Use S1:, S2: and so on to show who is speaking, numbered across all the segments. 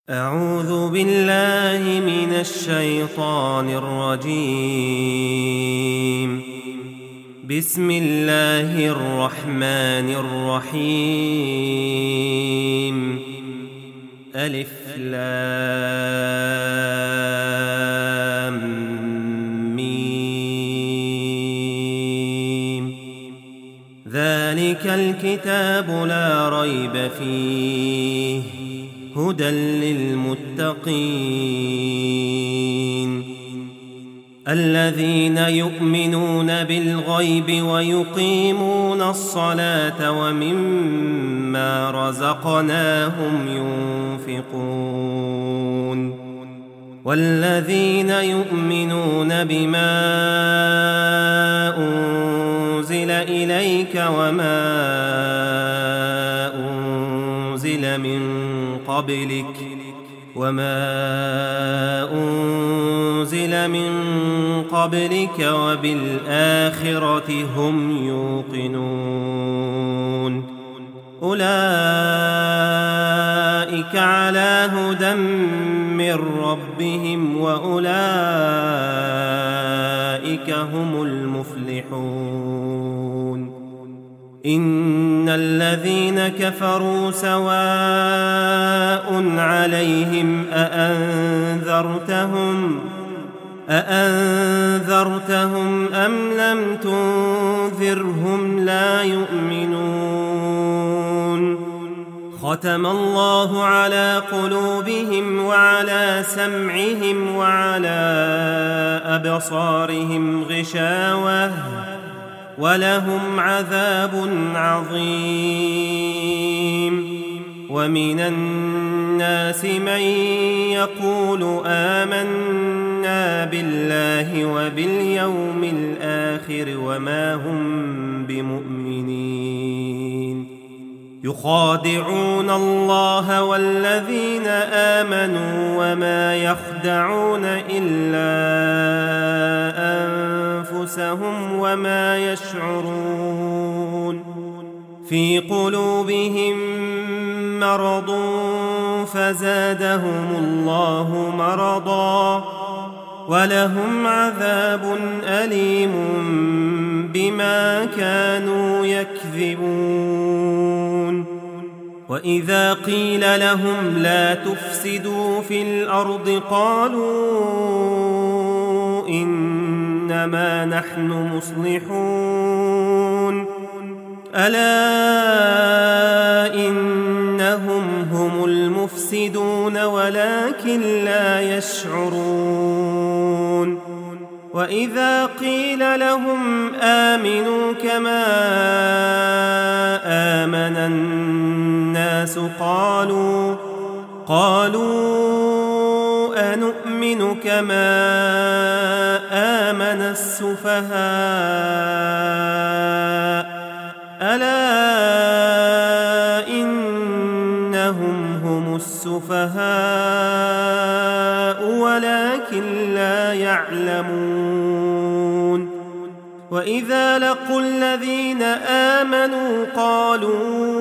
S1: أعوذ بالله من الشيطان الرجيم. بسم الله الرحمن الرحيم. ألف لام ميم. ذلك الكتاب لا ريب فيه هدى للمتقين الذين يؤمنون بالغيب ويقيمون الصلاة ومما رزقناهم ينفقون والذين يؤمنون بما أنزل إليك وما أنزل من قبلك وبالآخرة هم يوقنون أولئك على هدى من ربهم وأولئك هم المفلحون. إن الذين كفروا سواء عليهم أأنذرتهم أم لم تنذرهم لا يؤمنون. ختم الله على قلوبهم وعلى سمعهم وعلى أبصارهم غشاوة ولهم عذاب عظيم. ومن الناس من يقول آمنا بالله وباليوم الآخر وما هم بمؤمنين يخادعون الله والذين آمنوا وما يخدعون إلا أنفسهم وما يشعرون. في قلوبهم مرض فزادهم الله مرضا ولهم عذاب أليم بما كانوا يكذبون. وإذا قيل لهم لا تفسدوا في الأرض قالوا إنما نحن مصلحون ألا إنهم هم المفسدون ولكن لا يشعرون. وإذا قيل لهم آمنوا كما آمن الناس قالوا أنؤمن كما آمن السفهاء ألا إنهم هم السفهاء ولكن لا يعلمون. وإذا لقوا الذين آمنوا قالوا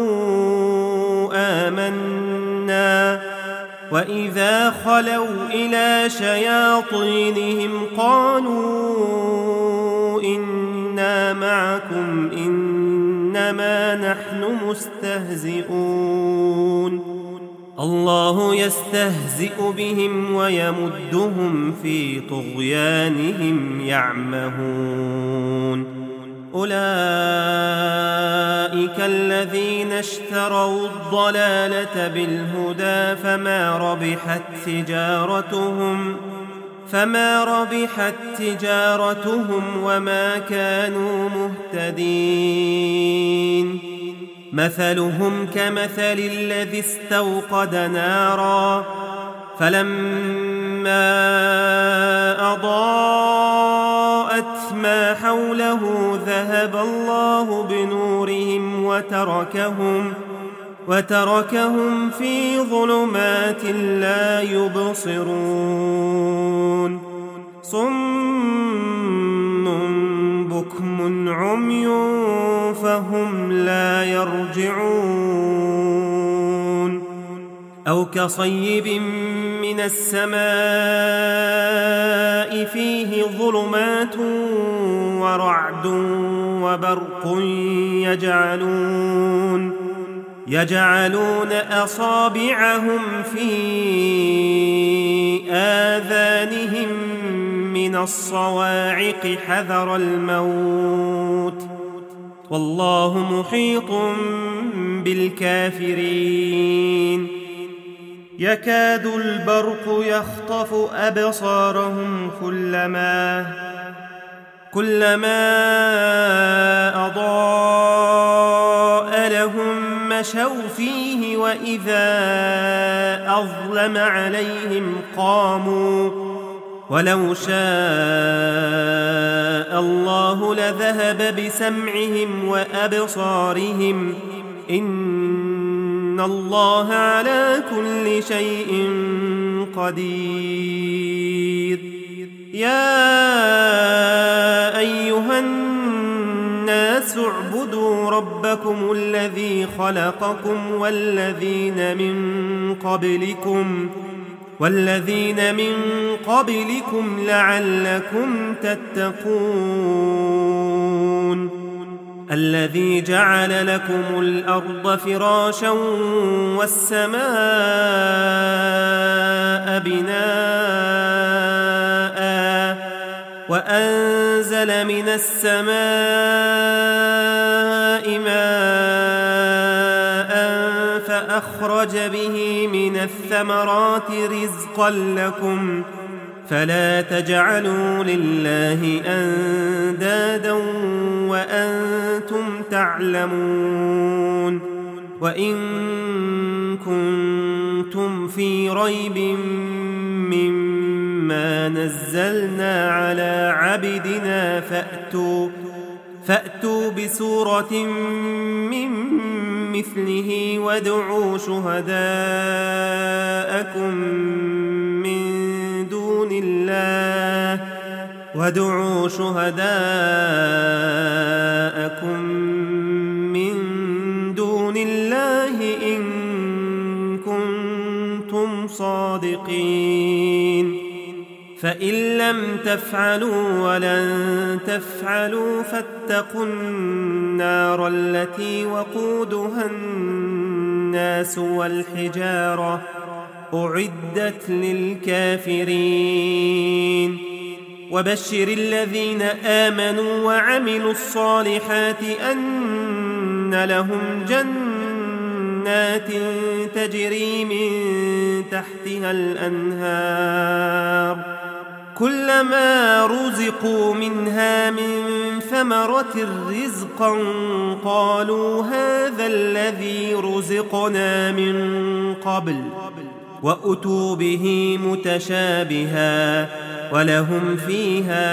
S1: آمنا وإذا خلوا إلى شياطينهم قالوا إنا معكم إنما نحن مستهزئون. الله يستهزئ بهم ويمدهم في طغيانهم يعمهون. أولئك الذين اشتروا الضلالة بالهدى فما ربحت تجارتهم وما كانوا مهتدين. مثلهم كمثل الذي استوقد نارا فلما أضاءت ما حوله ذهب الله بنورهم وتركهم في ظلمات لا يبصرون. صم بكم عمي فهم لا يرجعون. أو كصيب من السماء فيه ظلمات ورعد وبرق يجعلون أصابعهم في آذانهم من الصواعق حذر الموت والله محيط بالكافرين يكاد البرق يخطف أبصارهم كلما أضاء لهم مشوا فيه وإذا أظلم عليهم قاموا ولو شاء الله لذهب بسمعهم وأبصارهم إن الله على كل شيء قدير يا أيها الناس اعبدوا ربكم الذي خلقكم والذين من قبلكم لعلكم تتقون الذي جعل لكم الأرض فراشا والسماء بناء وأنزل من السماء ماء فأخرج به من الثمرات رزقا لكم فلا تجعلوا لله أندادا وأنتم تعلمون وإن كنتم في ريب مما نزلنا على عبدنا فأتوا بسورة من مثله وادعوا شهداءكم من دون الله إن كنتم صادقين فإن لم تفعلوا ولن تفعلوا فاتقوا النار التي وقودها الناس والحجارة أعدت للكافرين وبشر الذين آمنوا وعملوا الصالحات أن لهم جنات تجري من تحتها الأنهار كلما رزقوا منها من ثمرة رزقا قالوا هذا الذي رزقنا من قبل وأتوا به متشابها ولهم فيها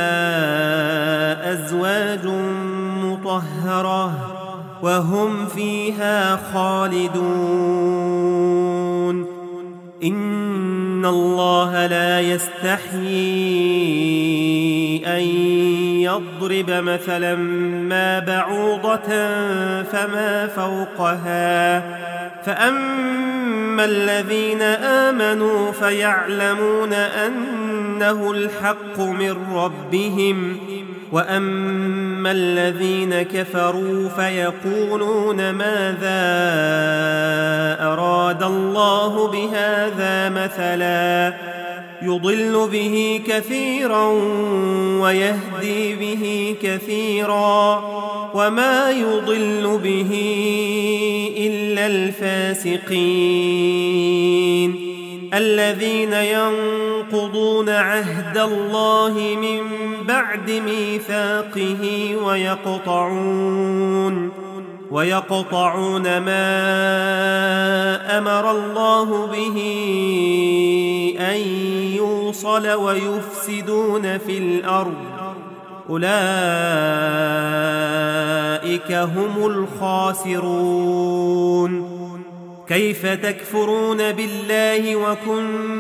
S1: أزواج مطهرة وهم فيها خالدون إن الله لا يستحيي أن يضرب مثلا ما بعوضة فما فوقها فأما الذين آمنوا فيعلمون أنه الحق من ربهم وأما الذين كفروا فيقولون ماذا أراد الله بهذا مثلا يضل به كثيرا ويهدي به كثيرا وما يضل به إلا الفاسقين الذين ينقضون عهد الله من بعد ميثاقه ويقطعون ما أمر الله به أن يوصل ويفسدون في الأرض أولئك هم الخاسرون كيف تكفرون بالله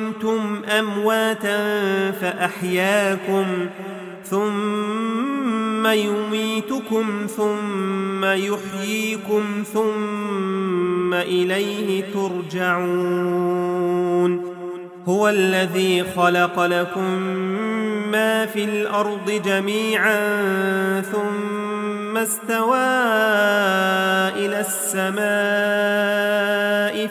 S1: وكنتم أمواتا فأحياكم ثم ثم يميتكم ثم يحييكم ثم إليه ترجعون هو الذي خلق لكم ما في الأرض جميعا ثم استوى إلى السماء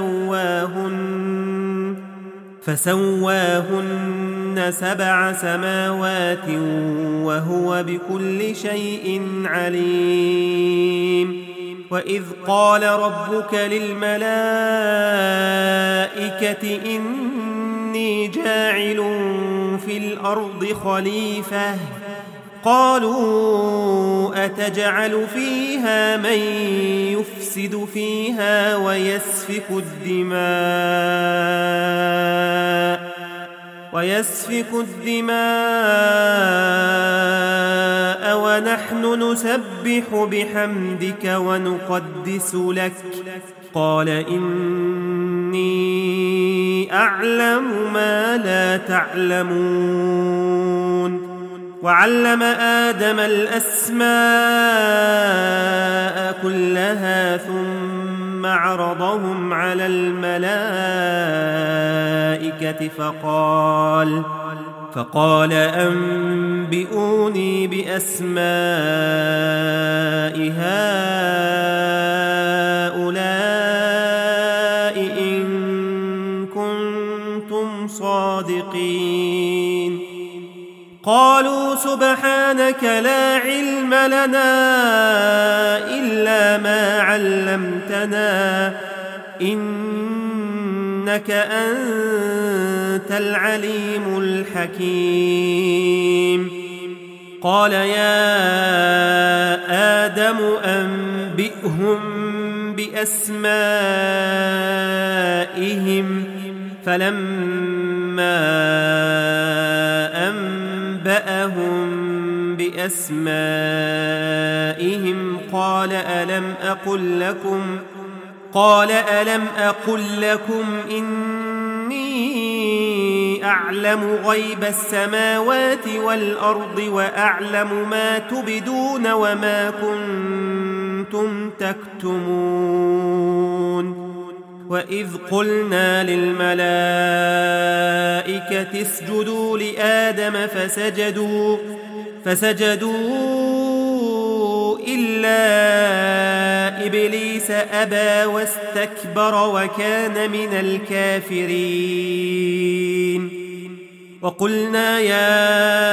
S1: فسواهن 7 سماوات وهو بكل شيء عليم وإذ قال ربك للملائكة إني جاعل في الأرض خليفة قالوا أتجعل فيها من يفسد فيها ويسفك الدماء ونحن نسبح بحمدك ونقدس لك قال إني أعلم ما لا تعلمون وعلم آدم الأسماء كلها ثم عرضهم على الملائكة فقال أنبئوني بأسماء هؤلاء إن كنتم صادقين قالوا سبحانك لا علم لنا إلا ما علمتنا إنك أنت العليم الحكيم قال يا آدم أنبئهم بأسمائهم فلما أنبأهم بأسمائهم قال ألم أقل لكم إني أعلم غيب السماوات والأرض وأعلم ما تبدون وما كنتم تكتمون وإذ قلنا للملائكة اسجدوا لآدم فسجدوا إلا إبليس أبى واستكبر وكان من الكافرين وقلنا يا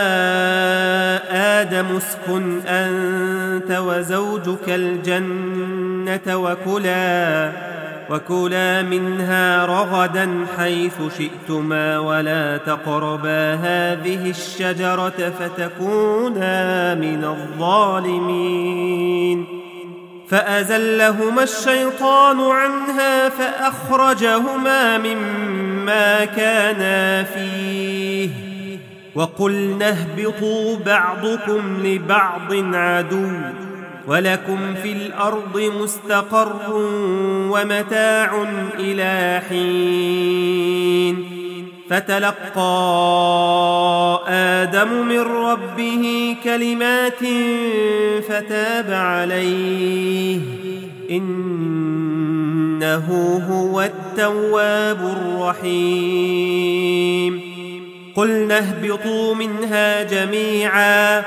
S1: آدم اسكن أنت وزوجك الجنة وكلا منها رغدا حيث شئتما ولا تقربا هذه الشجرة فتكونا من الظالمين فأزلهما الشيطان عنها فأخرجهما مما كانا فيه وقلنا اهبطوا بعضكم لبعض عدو ولكم في الأرض مستقر ومتاع إلى حين فتلقى آدم من ربه كلمات فتاب عليه إنه هو التواب الرحيم قلنا اهبطوا منها جميعا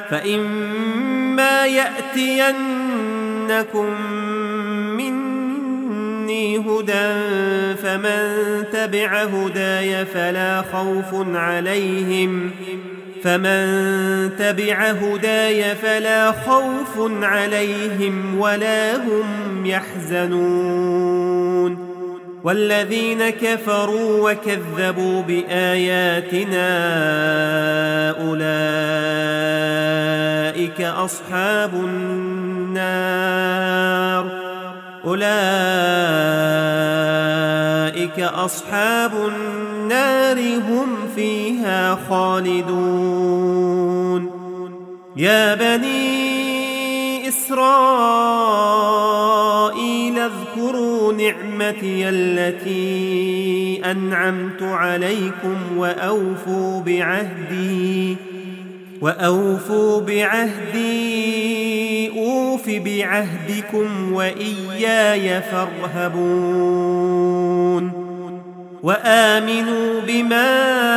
S1: فإما يأتينكم مني هدى فمن تبع هداي فلا خوف عليهم ولا هم يحزنون والذين كفروا وكذبوا بآياتنا أولئك أصحاب النار هم فيها خالدون يا بني إسرائيل اذكروا نعمتي التي أنعمت عليكم وأوفوا بعهدي أوف بعهدكم وإياي فارهبون وآمنوا بما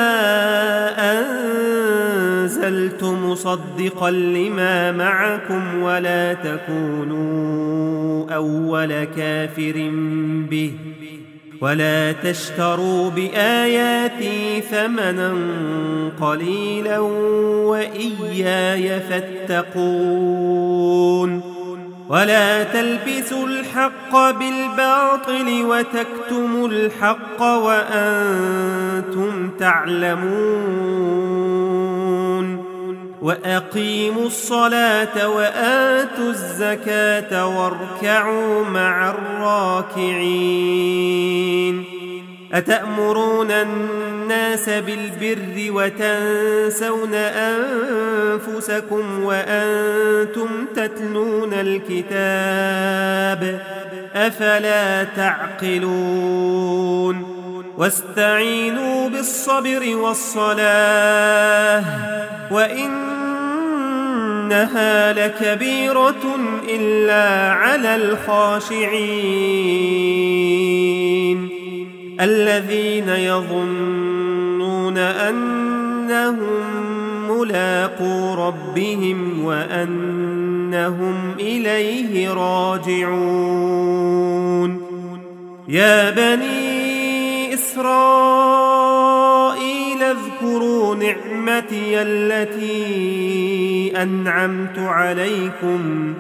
S1: أنزلت مصدقا لما معكم ولا تكونوا أول كافر به ولا تشتروا بآياتي ثمنا قليلا وإياي فاتقون ولا تلبسوا الحق بالباطل وتكتموا الحق وأنتم تعلمون وأقيموا الصلاة وآتوا الزكاة واركعوا مع الراكعين أتأمرون الناس بالبر وتنسون أنفسكم وأنتم تتلون الكتاب أفلا تعقلون واستعينوا بالصبر والصلاة وإنها لكبيرة إلا على الخاشعين الذين يظنون أنهم ملاقو ربهم وأنهم إليه راجعون يا بني إسرائيل اذكروا نعمتي التي أنعمت عليكم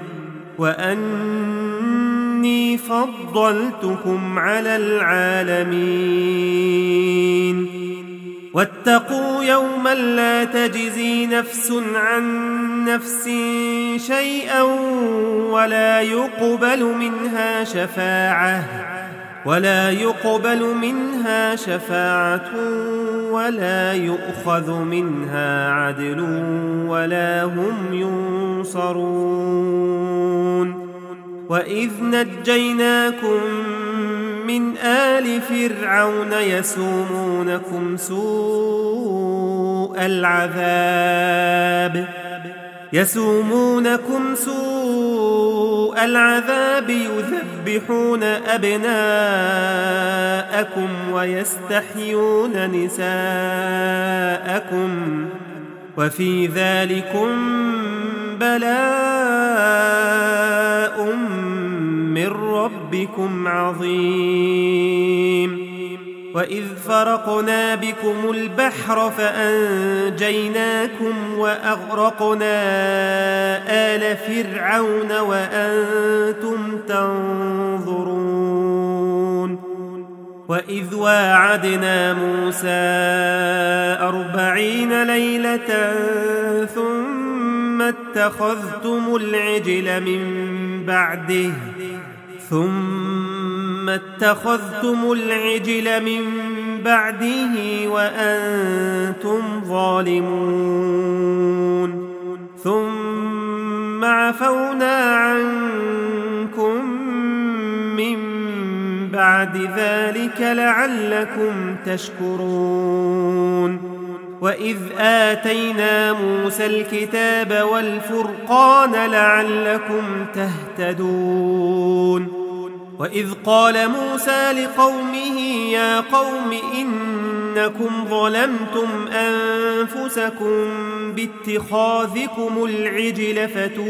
S1: وأني فضلتكم على العالمين واتقوا يوما لا تجزي نفس عن نفس شيئا ولا يقبل منها شفاعة ولا يؤخذ منها عدل ولا هم ينصرون وإذ نجيناكم من آل فرعون يسومونكم سوء العذاب يذبحون أبناءكم ويستحيون نساءكم وفي ذلكم بلاء من ربكم عظيم وإذ فرقنا بكم البحر فأنجيناكم وأغرقنا آل فرعون وأنتم تنظرون وإذ واعدنا موسى 40 ليلة ثم اتخذتم العجل من بعده وأنتم ظالمون ثم عفونا عنكم من بعد ذلك لعلكم تشكرون وإذ آتينا موسى الكتاب والفرقان لعلكم تهتدون وإذ قال موسى لقومه يا قوم إنكم ظلمتم أنفسكم باتخاذكم العجل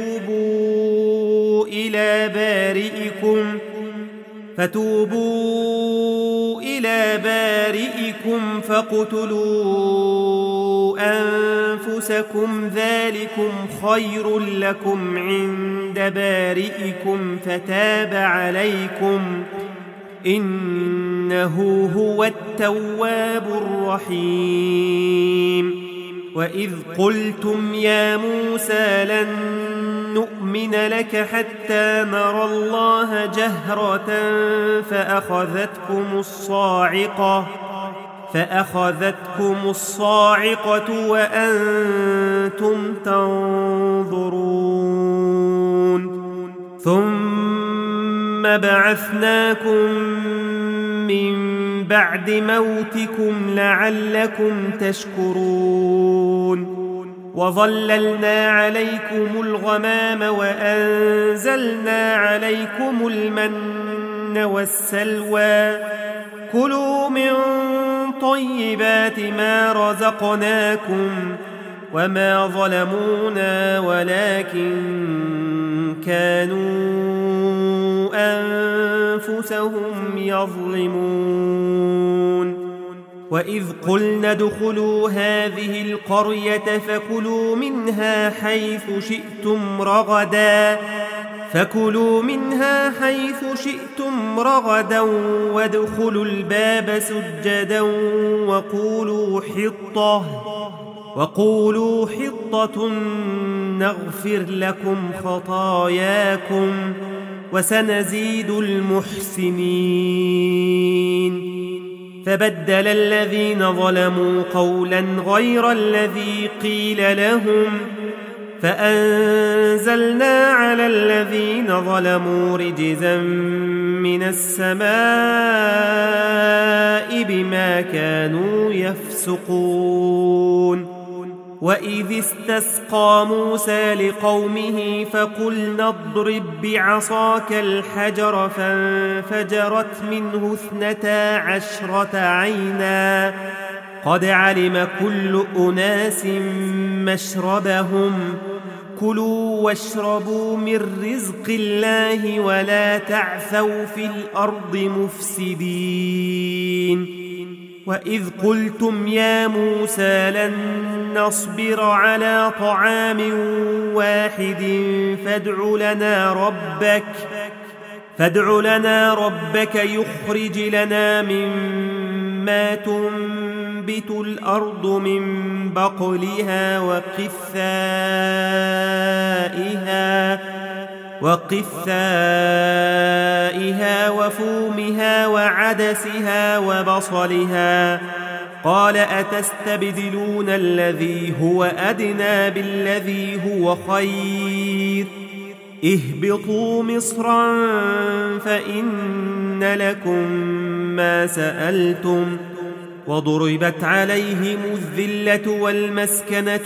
S1: فتوبوا إلى بارئكم فاقتلوا أنفسكم ذلكم خير لكم عند بارئكم فتاب عليكم إنه هو التواب الرحيم وإذ قلتم يا موسى لن نؤمن لك حتى نرى الله جهرة فأخذتكم الصاعقة وأنتم تنظرون ثم بعثناكم من بعد موتكم لعلكم تشكرون وظللنا عليكم الغمام وأنزلنا عليكم المن والسلوى كلوا من طيبات ما رزقناكم وما ظلمونا ولكن كانوا أنفسهم يظلمون وإذ قلنا ادخلوا هذه القرية فكلوا منها حيث شئتم رغدا وادخلوا الباب سجدا وقولوا حطة نغفر لكم خطاياكم وسنزيد المحسنين فبدل الذين ظلموا قولا غير الذي قيل لهم فأنزلنا على الذين ظلموا رجزا من السماء بما كانوا يفسقون وإذ استسقى موسى لقومه فقلنا اضرب بعصاك الحجر فانفجرت منه 12 عينا قد علم كل أناس مشربهم كلوا واشربوا من رزق الله ولا تعثوا في الأرض مفسدين وإذ قلتم يا موسى لن نصبر على طعام واحد فادع لنا ربك يخرج لنا مما تنبت الأرض من بقلها وقثائها وفومها وعدسها وبصلها قال أتستبدلون الذي هو أدنى بالذي هو خير اهبطوا مصرا فإن لكم ما سألتم وضربت عليهم الذلة والمسكنة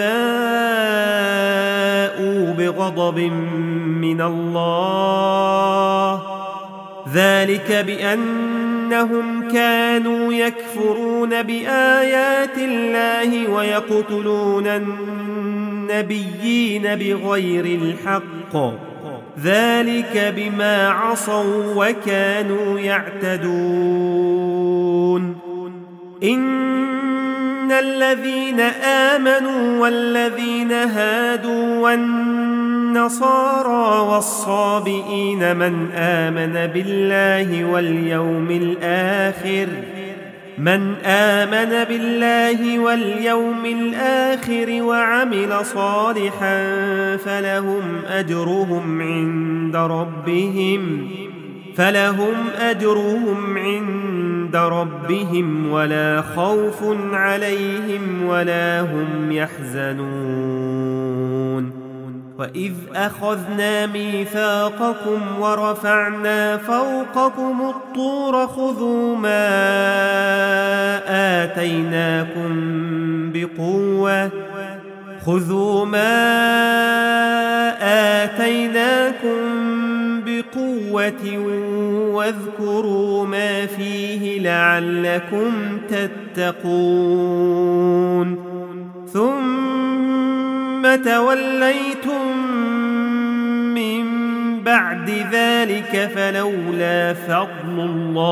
S1: وباءوا بغضب من الله ذلك بأنهم كانوا يكفرون بآيات الله ويقتلون النبيين بغير الحق ذلك بما عصوا وكانوا يعتدون إن الذين آمنوا والذين هادوا والنصارى والصابئين من آمن بالله واليوم الآخر وعمل صالحا فلهم أجرهم عند ربهم ولا خوف عليهم ولا هم يحزنون وإذ أخذنا ميثاقكم ورفعنا فوقكم الطور خذوا ما آتيناكم بقوة واذكروا ما فيه لعلكم تتقون ثم توليتم من بعد ذلك فلولا فضل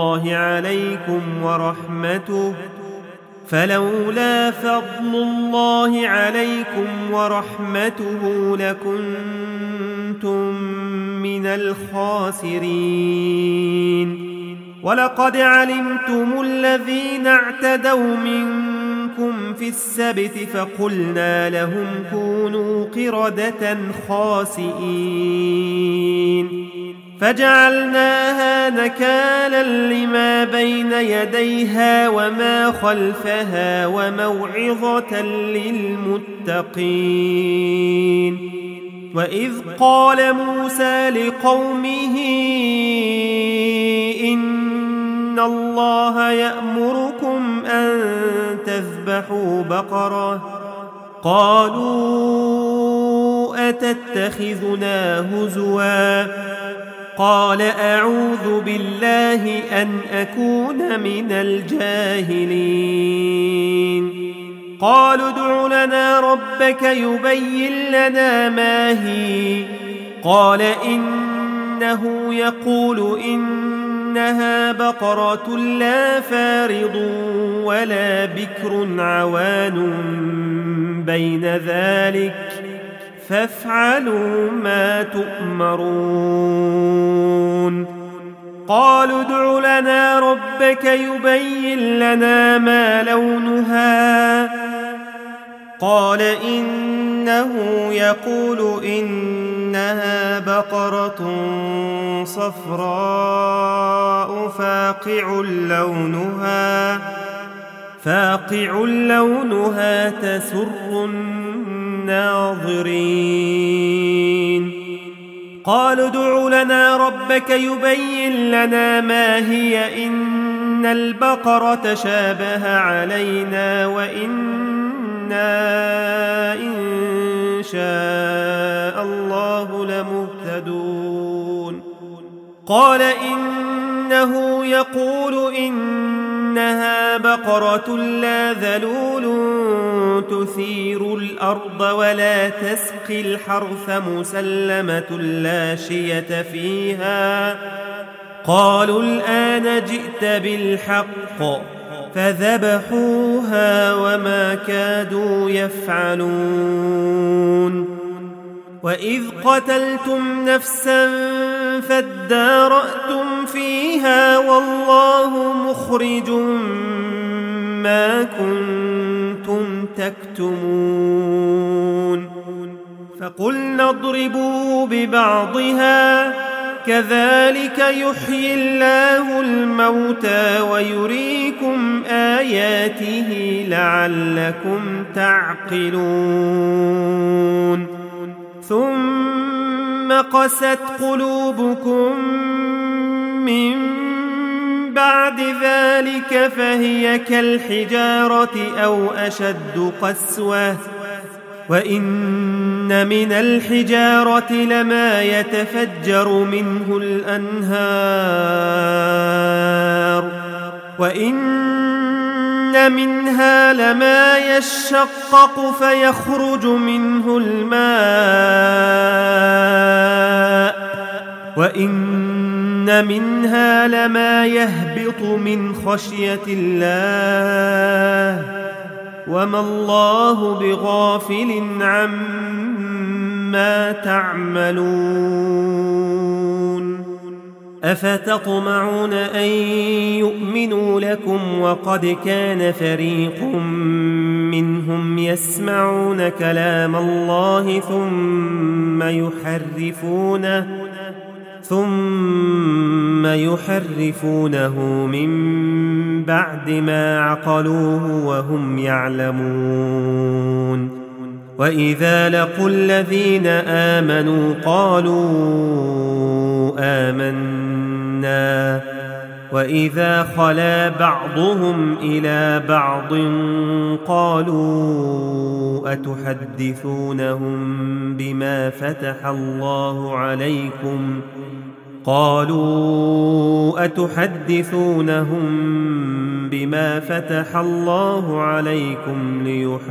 S1: الله عليكم ورحمته لكنتم من الخاسرين ولقد علمتم الذين اعتدوا منكم في السبت فقلنا لهم كونوا قردة خاسئين فجعلناها نكالا لما بين يديها وما خلفها وموعظة للمتقين وإذ قال موسى لقومه إن الله يأمركم أن تذبحوا بقرة قالوا أتتخذنا هزوا قال أعوذ بالله أن أكون من الجاهلين قالوا ادع لنا ربك يبين لنا ما هي قال إنه يقول إنها بقرة لا فارض ولا بكر عوان بين ذلك فافعلوا ما تؤمرون قالوا ادع لنا ربك يبين لنا ما لونها قال إنه يقول إنها بقرة صفراء فاقع لونها تسر الناظرين قالوا ادع لنا ربك يبين لنا ما هي إن البقرة شابه علينا وإنا إن شاء الله لمهتدون قال إنه يقول إنها بقرة لا ذلول تثير الأرض ولا تسقي الحرث مسلمة لا شية فيها قالوا الآن جئت بالحق فذبحوها وما كادوا يفعلون وإذ قتلتم نفسا فادارأتم فيها والله مخرج ما كنتم تكتمون فقلنا اضربوا ببعضها كذلك يحيي الله الموتى ويريكم آياته لعلكم تعقلون ثم قست قلوبكم من بعد ذلك فهي كالحجارة أو أشد قسوة وإن من الحجارة لما يتفجر منه الأنهار وإن منها لما يشقق فيخرج منه الماء وإن منها لما يهبط من خشية الله وما الله بغافل عما تعملون أفتطمعون أن يؤمنوا لكم وقد كان فريق منهم يسمعون كلام الله ثم يحرفونه من بعد ما عقلوه وهم يعلمون وإذا لقوا الذين آمنوا قالوا آمنا وإذا خلا بعضهم إلى بعض قالوا أتحدثونهم بما فتح الله عليكم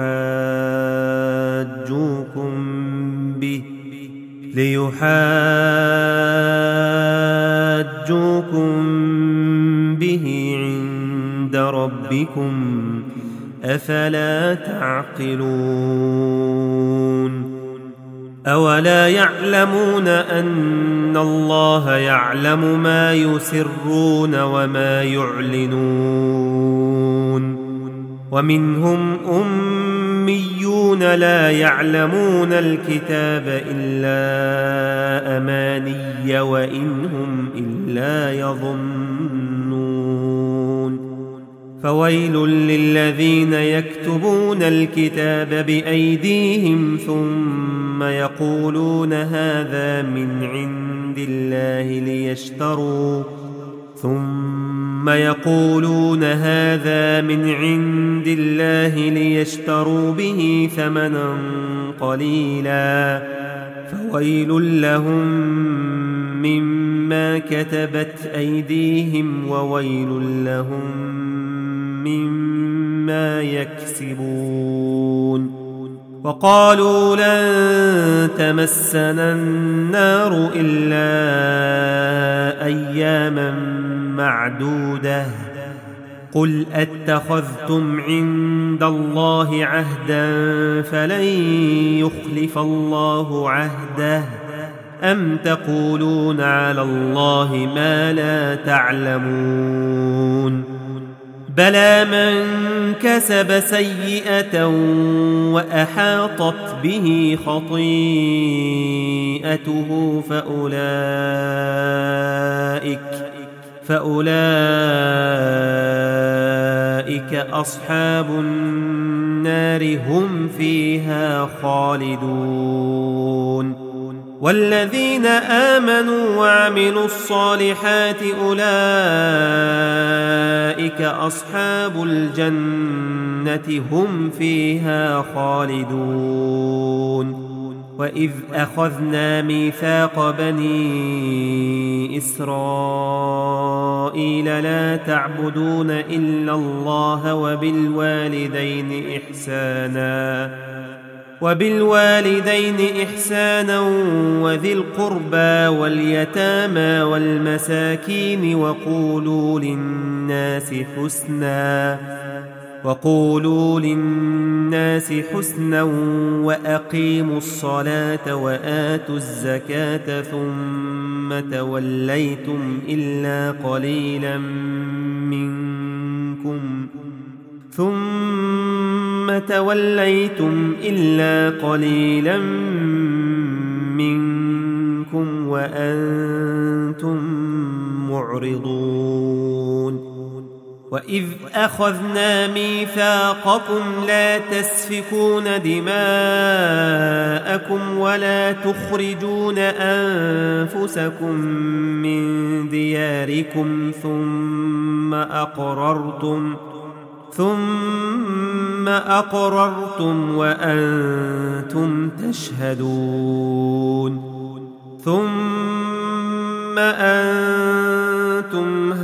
S1: ليحاجوكم به عند ربكم أفلا تعقلون أولا يعلمون أن الله يعلم ما يسرون وما يعلنون ومنهم أميون لا يعلمون الكتاب إلا أماني وإن هم إلا يظنون فويل للذين يكتبون الكتاب بأيديهم ثم يقولون هذا من عند الله ثم يقولون هذا من عند الله ليشتروا به ثمنا قليلا فويل لهم مما كتبت أيديهم وويل لهم مما يكسبون. وقالوا لن تمسنا النار إلا أياما معدودة قل أتخذتم عند الله عهدا فلن يخلف الله عهده أم تقولون على الله ما لا تعلمون. بلى من كسب سيئة وأحاطت به خطيئته فأولئك أصحاب النار هم فيها خالدون. والذين آمنوا وعملوا الصالحات أولئك أصحاب الجنة هم فيها خالدون. وإذ أخذنا ميثاق بني إسرائيل لا تعبدون إلا الله وبالوالدين إحسانا وذي القربى واليتامى والمساكين وقولوا للناس حسنا وأقيموا الصلاة وآتوا الزكاة ثم توليتم إلا قليلا منكم وأنتم معرضون. وإذ أخذنا ميثاقكم لا تسفكون دماءكم ولا تخرجون أنفسكم من دياركم ثم أقررتم وأنتم تشهدون. ثم أنتم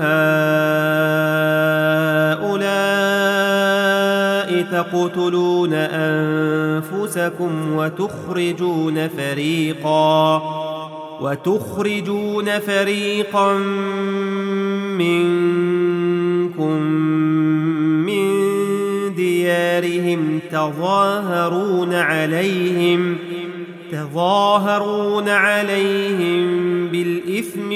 S1: هؤلاء تقتلون أنفسكم وتخرجون فريقا منكم من ديارهم تظاهرون عليهم بالإثم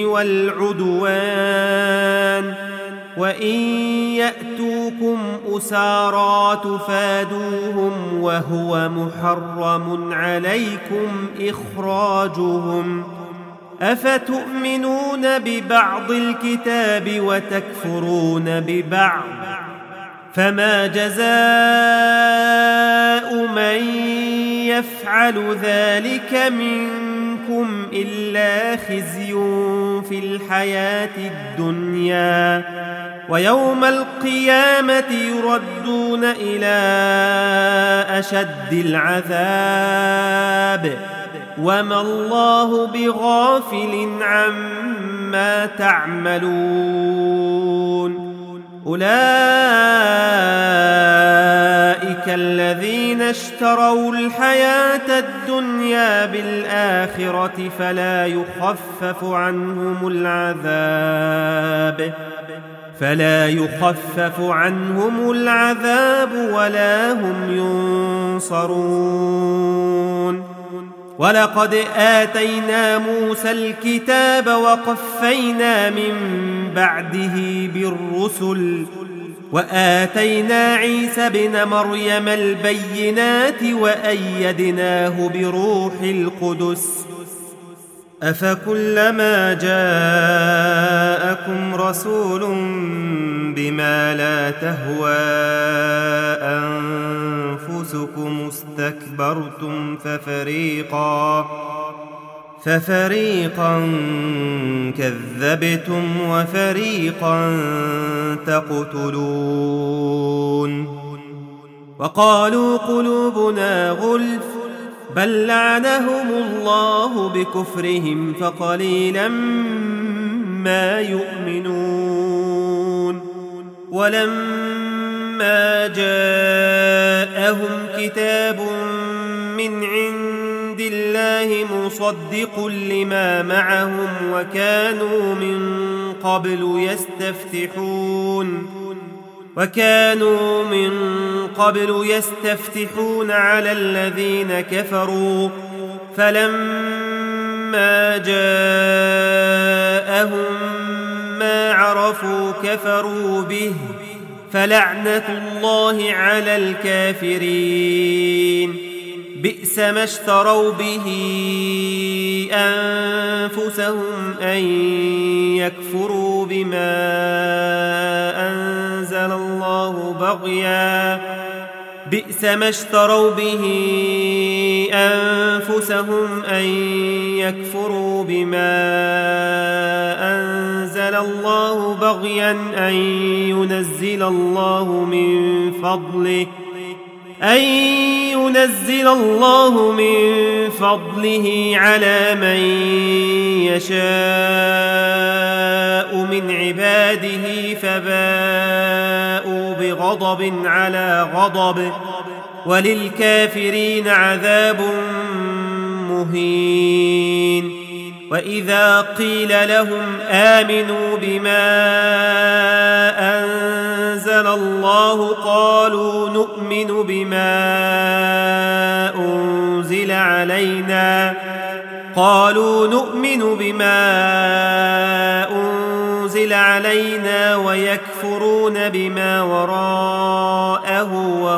S1: والعدوان وإن يأتوكم أسارى تفادوهم وهو محرم عليكم إخراجهم أفتؤمنون ببعض الكتاب وتكفرون ببعض فما جزاء من يفعل ذلك منكم إلا خزي في الحياة الدنيا ويوم القيامة يردون إلى أشد العذاب وما الله بغافل عما تعملون. أولئك الذين اشتروا الحياة الدنيا بالآخرة فلا يخفف عنهم العذاب ولا هم ينصرون. ولقد آتينا موسى الكتاب وقفينا من بعده بالرسل وآتينا عيسى ابن مريم البينات وأيدناه بروح القدس أفكلما جاءكم رسول بما لا تهوى أنفسكم استكبرتم ففريقا كذبتم وفريقا تقتلون وقالوا قلوبنا غلف بل لعنهم الله بكفرهم فقليلا ما يؤمنون ولما جاءهم كتاب من عند الله مصدق لما معهم وكانوا من قبل يستفتحون على الذين كفروا فلما جاءهم ما عرفوا كفروا به فلعنة الله على الكافرين بئس ما اشتروا به أنفسهم أن يكفروا بما أنزل الله بغيا أن ينزل الله من فضله على من يشاء من عباده فباءوا بغضب على غضب وللكافرين عذاب مهين وإذا قيل لهم آمنوا بما أنزل الله قالوا نؤمن بما أنزل علينا ويكفرون بما وراءه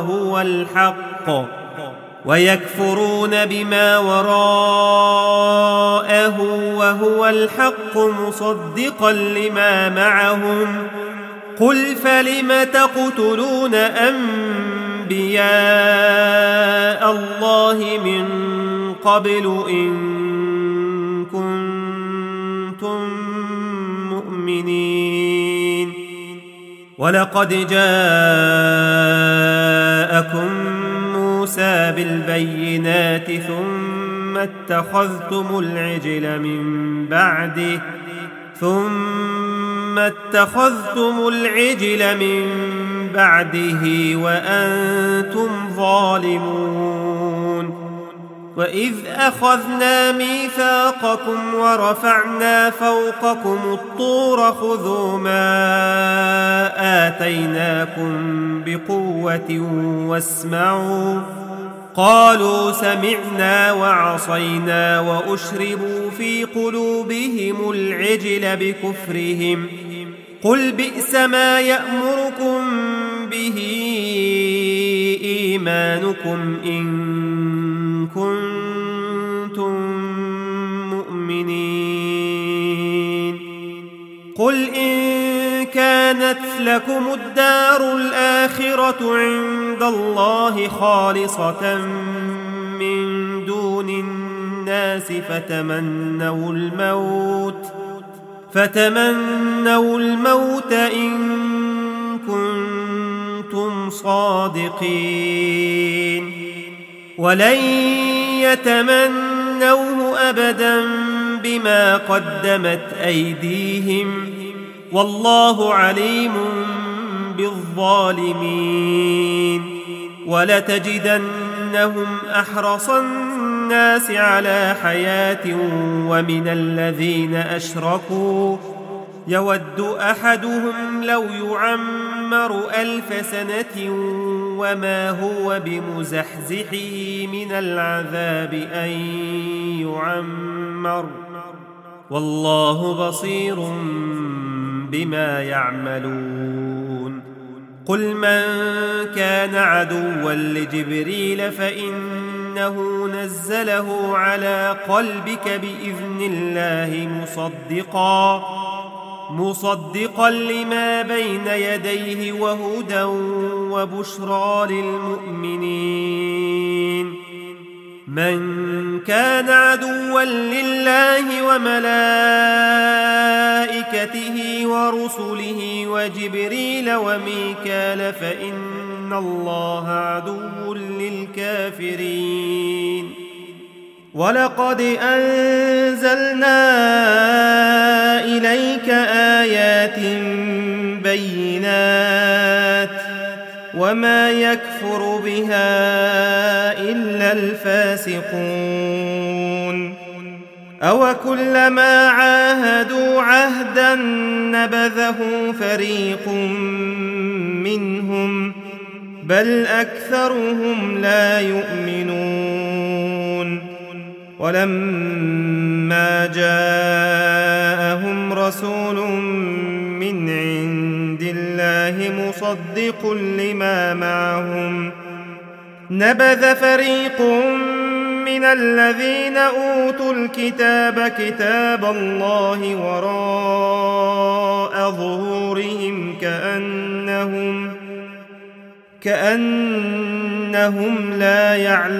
S1: وهو الحق مصدقا لما معهم قل فلم تقتلون أنبياء الله من قبل إن كنتم مؤمنين ولقد جاءكم موسى بالبينات ثم اتخذتم العجل من بعده وأنتم ظالمون وإذ أخذنا ميثاقكم ورفعنا فوقكم الطور خذوا ما آتيناكم بقوة واسمعوا قالوا سمعنا وعصينا وأشربوا في قلوبهم العجل بكفرهم قل بئس ما يأمركم به إيمانكم إن كنتم مؤمنين قل إن كانت لكم الدار الآخرة عند الله خالصة من دون الناس فتمنوا الموت إن كنتم صادقين ولن يتمنوه أبدا بما قدمت أيديهم والله عليم بالظالمين ولتجدنهم أحرص الناس على حياة ومن الذين أشركوا يود أحدهم لو يعمر 1000 سنة وما هو بمزحزحه من العذاب أن يعمر والله بصير بما يعملون قل من كان عدوا لجبريل فإنه نزله على قلبك بإذن الله مصدقا لما بين يديه وهدى وبشرى للمؤمنين من كان عدوا لله وملائكته ورسله وجبريل وميكال فإن الله عدو للكافرين ولقد أنزلنا إليك آيات بينات وما يكفر بها إلا الفاسقون أوكلما عاهدوا عهدا نبذه فريق منهم بل أكثرهم لا يؤمنون ولما جاءهم رسول من عند الله مصدق لما معهم نبذ فريق من الذين أوتوا الكتاب كتاب الله وراء ظهورهم كأنهم لا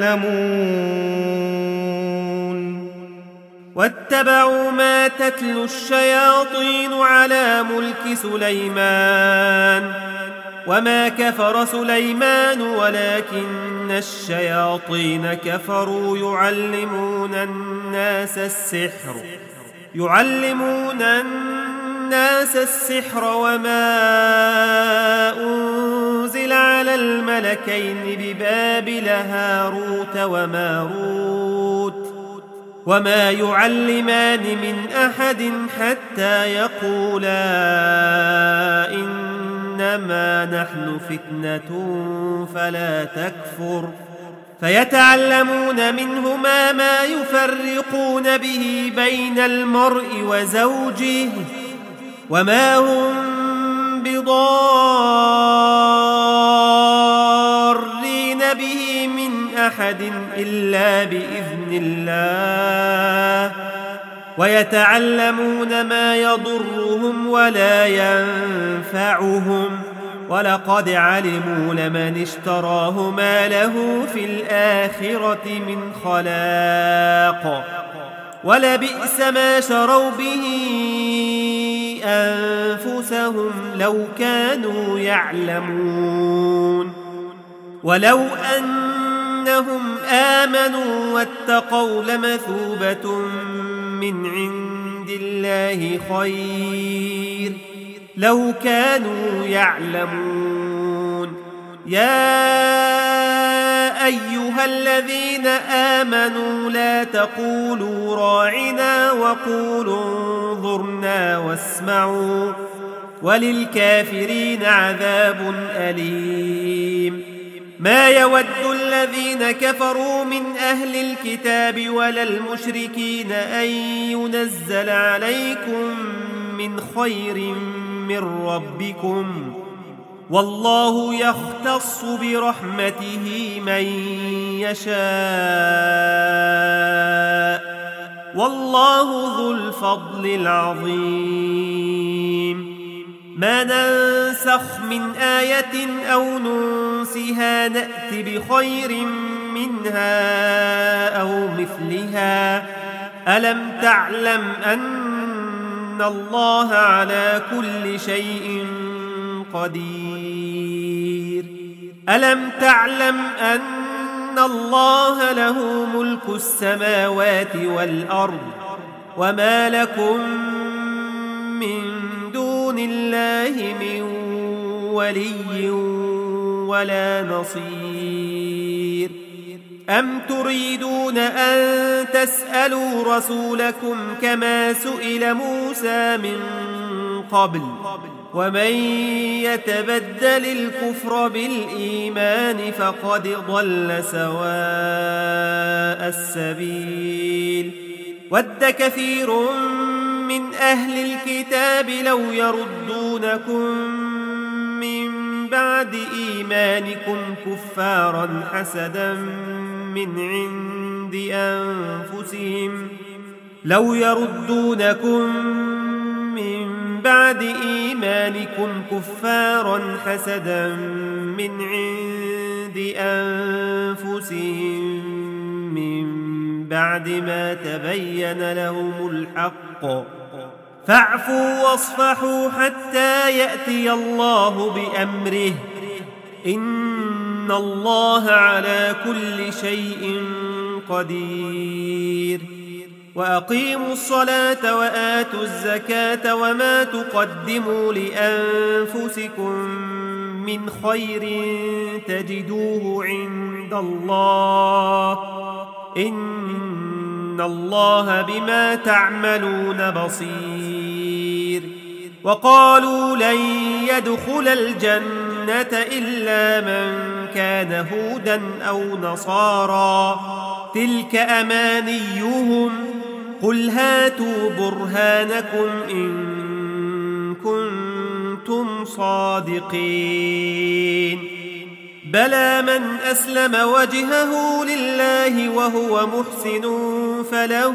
S1: يعلمون واتبعوا ما تتلو الشياطين على ملك سليمان وما كفر سليمان ولكن الشياطين كفروا يعلمون الناس السحر وما أنزل على الملكين ببابل هاروت وماروت وما يعلمان من أحد حتى يقولا إنما نحن فتنة فلا تكفر فيتعلمون منهما ما يفرقون به بين المرء وزوجه وما هم بضارين به من أحد إلا بإذن الله ويتعلمون ما يضرهم ولا ينفعهم ولقد علموا لمن اشتراه ما له في الآخرة من خلاق ولبئس ما شروا به أنفسهم لو كانوا يعلمون ولو أنهم آمنوا واتقوا لمثوبة من عند الله خير لو كانوا يعلمون يا أيها الذين آمنوا لا تقولوا راعنا وقولوا انظرنا واسمعوا وللكافرين عذاب أليم ما يود الذين كفروا من أهل الكتاب ولا المشركين أن ينزل عليكم من خير من ربكم والله يختص برحمته من يشاء والله ذو الفضل العظيم ما ننسخ من آية أو ننسها نأت بخير منها أو مثلها ألم تعلم أن الله على كل شيء قدير ألم تعلم أن الله له ملك السماوات والأرض وما لكم من دون الله من ولي ولا نصير أم تريدون أن تسألوا رسولكم كما سئل موسى من قبل ومن يتبدل الكفر بالإيمان فقد ضل سواء السبيل ود كثير من أهل الكتاب لو يردونكم من بعد إيمانكم كفارا حسدا من عند أنفسهم لو يردونكم من بعد إيمانكم كفارا حسدا من عند أنفسهم من بعد ما تبين لهم الحق فاعفوا واصفحوا حتى يأتي الله بأمره إن الله على كل شيء قدير وأقيموا الصلاة وآتوا الزكاة وما تقدموا لأنفسكم من خير تجدوه عند الله إن الله بما تعملون بصير وقالوا لن يدخل الجنة إلا من كان هودا أو نصارى تلك أمانيهم قل هاتوا برهانكم إن كنتم صادقين بلى من أسلم وجهه لله وهو محسن فله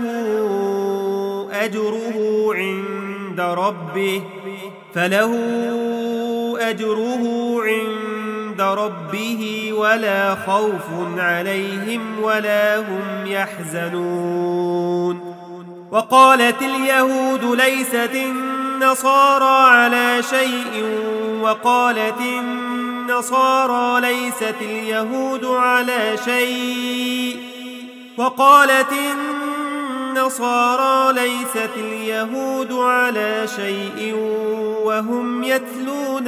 S1: أجره عند ربه ولا خوف عليهم ولا هم يحزنون وقالت اليهود ليست النصارى على شيء وقالت النصارى ليست اليهود على شيء وقالت النصارى ليست اليهود على شيء وهم يتلون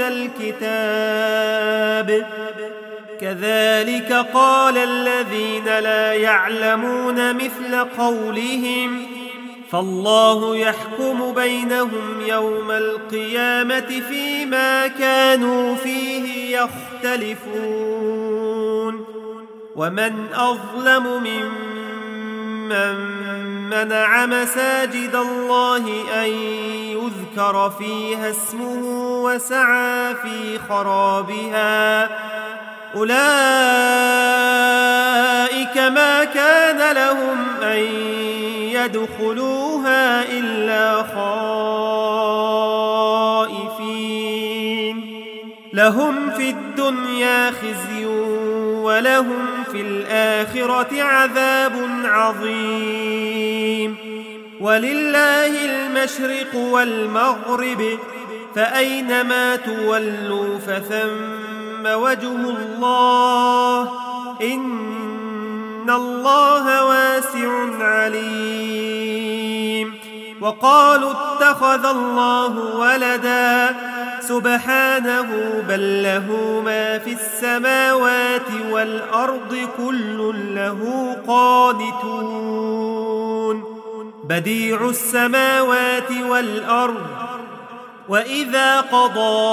S1: الكتاب كذلك قال الذين لا يعلمون مثل قولهم فالله يحكم بينهم يوم القيامة فيما كانوا فيه يختلفون ومن أظلم ممن منع مساجد الله أن يذكر فيها اسمه وسعى في خرابها أولئك ما كان لهم أن يدخلوها إلا خائفين لهم في الدنيا خزي ولهم في الآخرة عذاب عظيم ولله المشرق والمغرب فأينما تولوا فثم وجه الله إن الله واسع عليم وقالوا اتخذ الله ولدا سبحانه بل له ما في السماوات والأرض كل له قانتون بديع السماوات والأرض وإذا قضى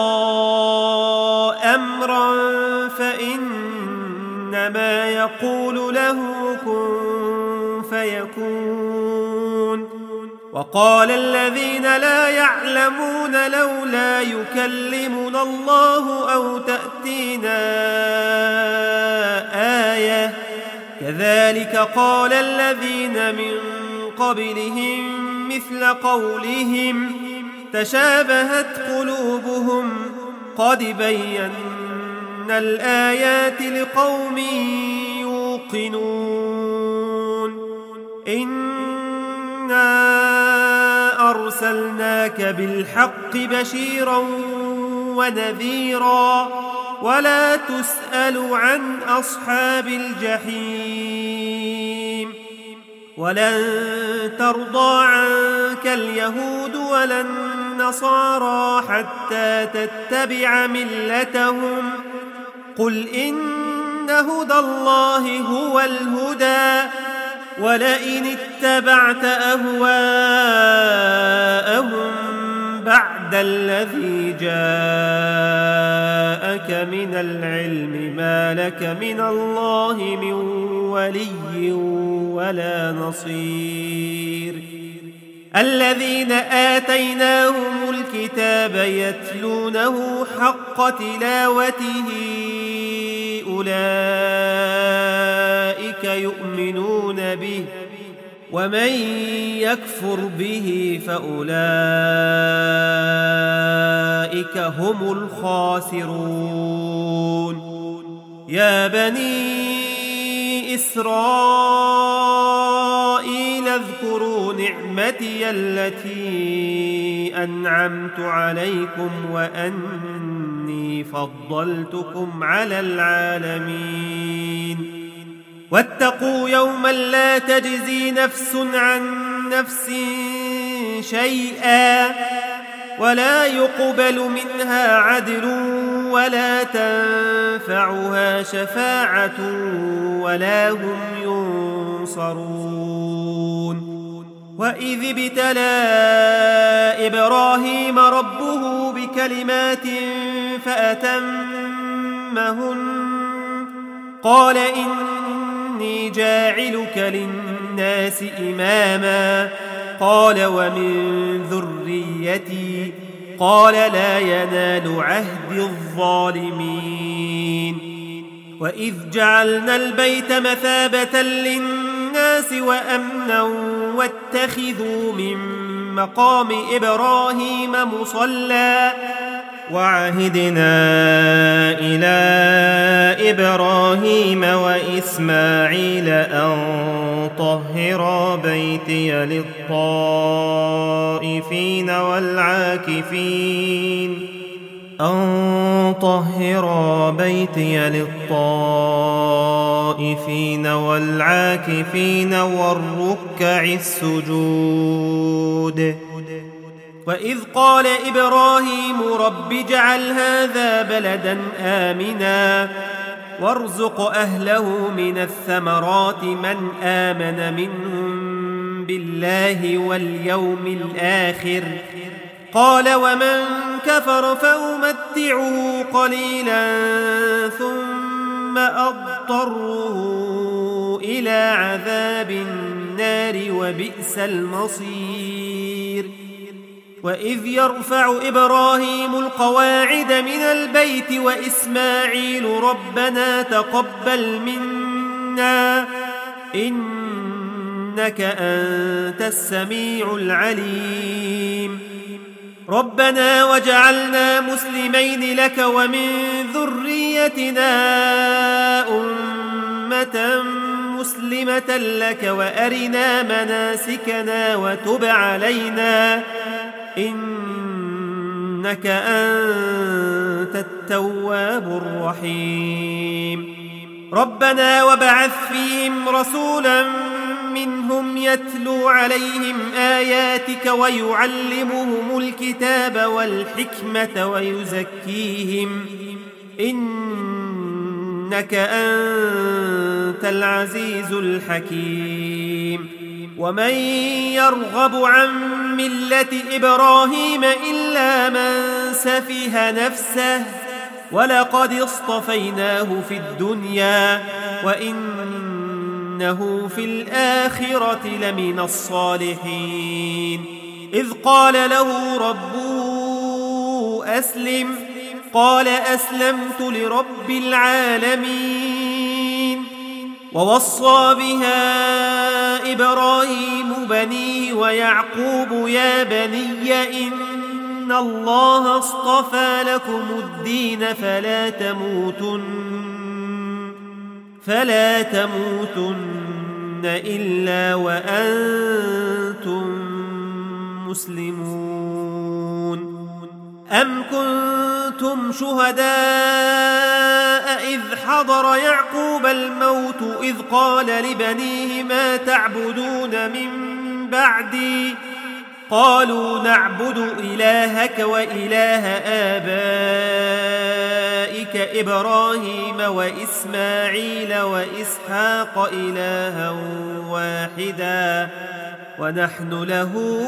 S1: أمرا فإنما يقول له كن فيكون وقال الذين لا يعلمون لولا يكلمنا الله أو تأتينا آية كذلك قال الذين من قبلهم مثل قولهم تشابهت قلوبهم قد بينا الآيات لقوم يوقنون إنا أرسلناك بالحق بشيرا ونذيرا ولا تسأل عن أصحاب الجحيم ولن ترضى عنك اليهود ولا النصارى حتى تتبع ملتهم قل إن هدى الله هو الهدى ولئن اتبعت أهواءهم بعد الذي جاءك من العلم ما لك من الله من ولي ولا نصير الذين آتيناهم الكتاب يتلونه حق تلاوته أولئك يؤمنون به ومن يكفر به فأولئك هم الخاسرون يا بني إسرائيل اذكروا نعمتي التي أنعمت عليكم وأني فضلتكم على العالمين واتقوا يوما لا تجزي نفس عن نفس شيئا ولا يقبل منها عدل ولا تنفعها شفاعة ولا هم ينصرون وإذ ابتلى إبراهيم ربه بكلمات فأتمهن قال إني جاعلك للناس إماما قال ومن ذريتي قال لا ينال عهد الظالمين وإذ جعلنا البيت مثابة للناس وأمنا واتخذوا من مقام إبراهيم مصلى وعهدنا إلى إبراهيم وإسماعيل أن طهرا بيتي للطائفين والعاكفين والركع السجود وإذ قال إبراهيم رب اجعل هذا بلدا آمنا وارزق أهله من الثمرات من آمن منهم بالله واليوم الآخر قال ومن كفر فأمتعه قليلا ثم أضطره إلى عذاب النار وبئس المصير وإذ يرفع إبراهيم القواعد من البيت وإسماعيل ربنا تقبل منا إنك أنت السميع العليم ربنا وجعلنا مسلمين لك ومن ذريتنا أمة مسلمة لك وأرنا مناسكنا وتب علينا إنك أنت التواب الرحيم ربنا وابعث فيهم رسولا منهم يتلو عليهم آياتك ويعلمهم الكتاب والحكمة ويزكيهم إنك أنت العزيز الحكيم ومن يرغب عن ملة إبراهيم إلا من سفه نفسه ولقد اصطفيناه في الدنيا وإنه في الآخرة لمن الصالحين إذ قال له ربه أسلم قال أسلمت لرب العالمين ووصى بها إبراهيم بنيه ويعقوب يا بني إن الله اصطفى لكم الدين فلا تموتن إلا وأنتم مسلمون أم كنتم شهداء إذ حضر يعقوب الموت إذ قال لبنيه ما تعبدون من بعدي قالوا نعبد إلهك وإله آبائك إبراهيم وإسماعيل وإسحاق إلها واحدا ونحن له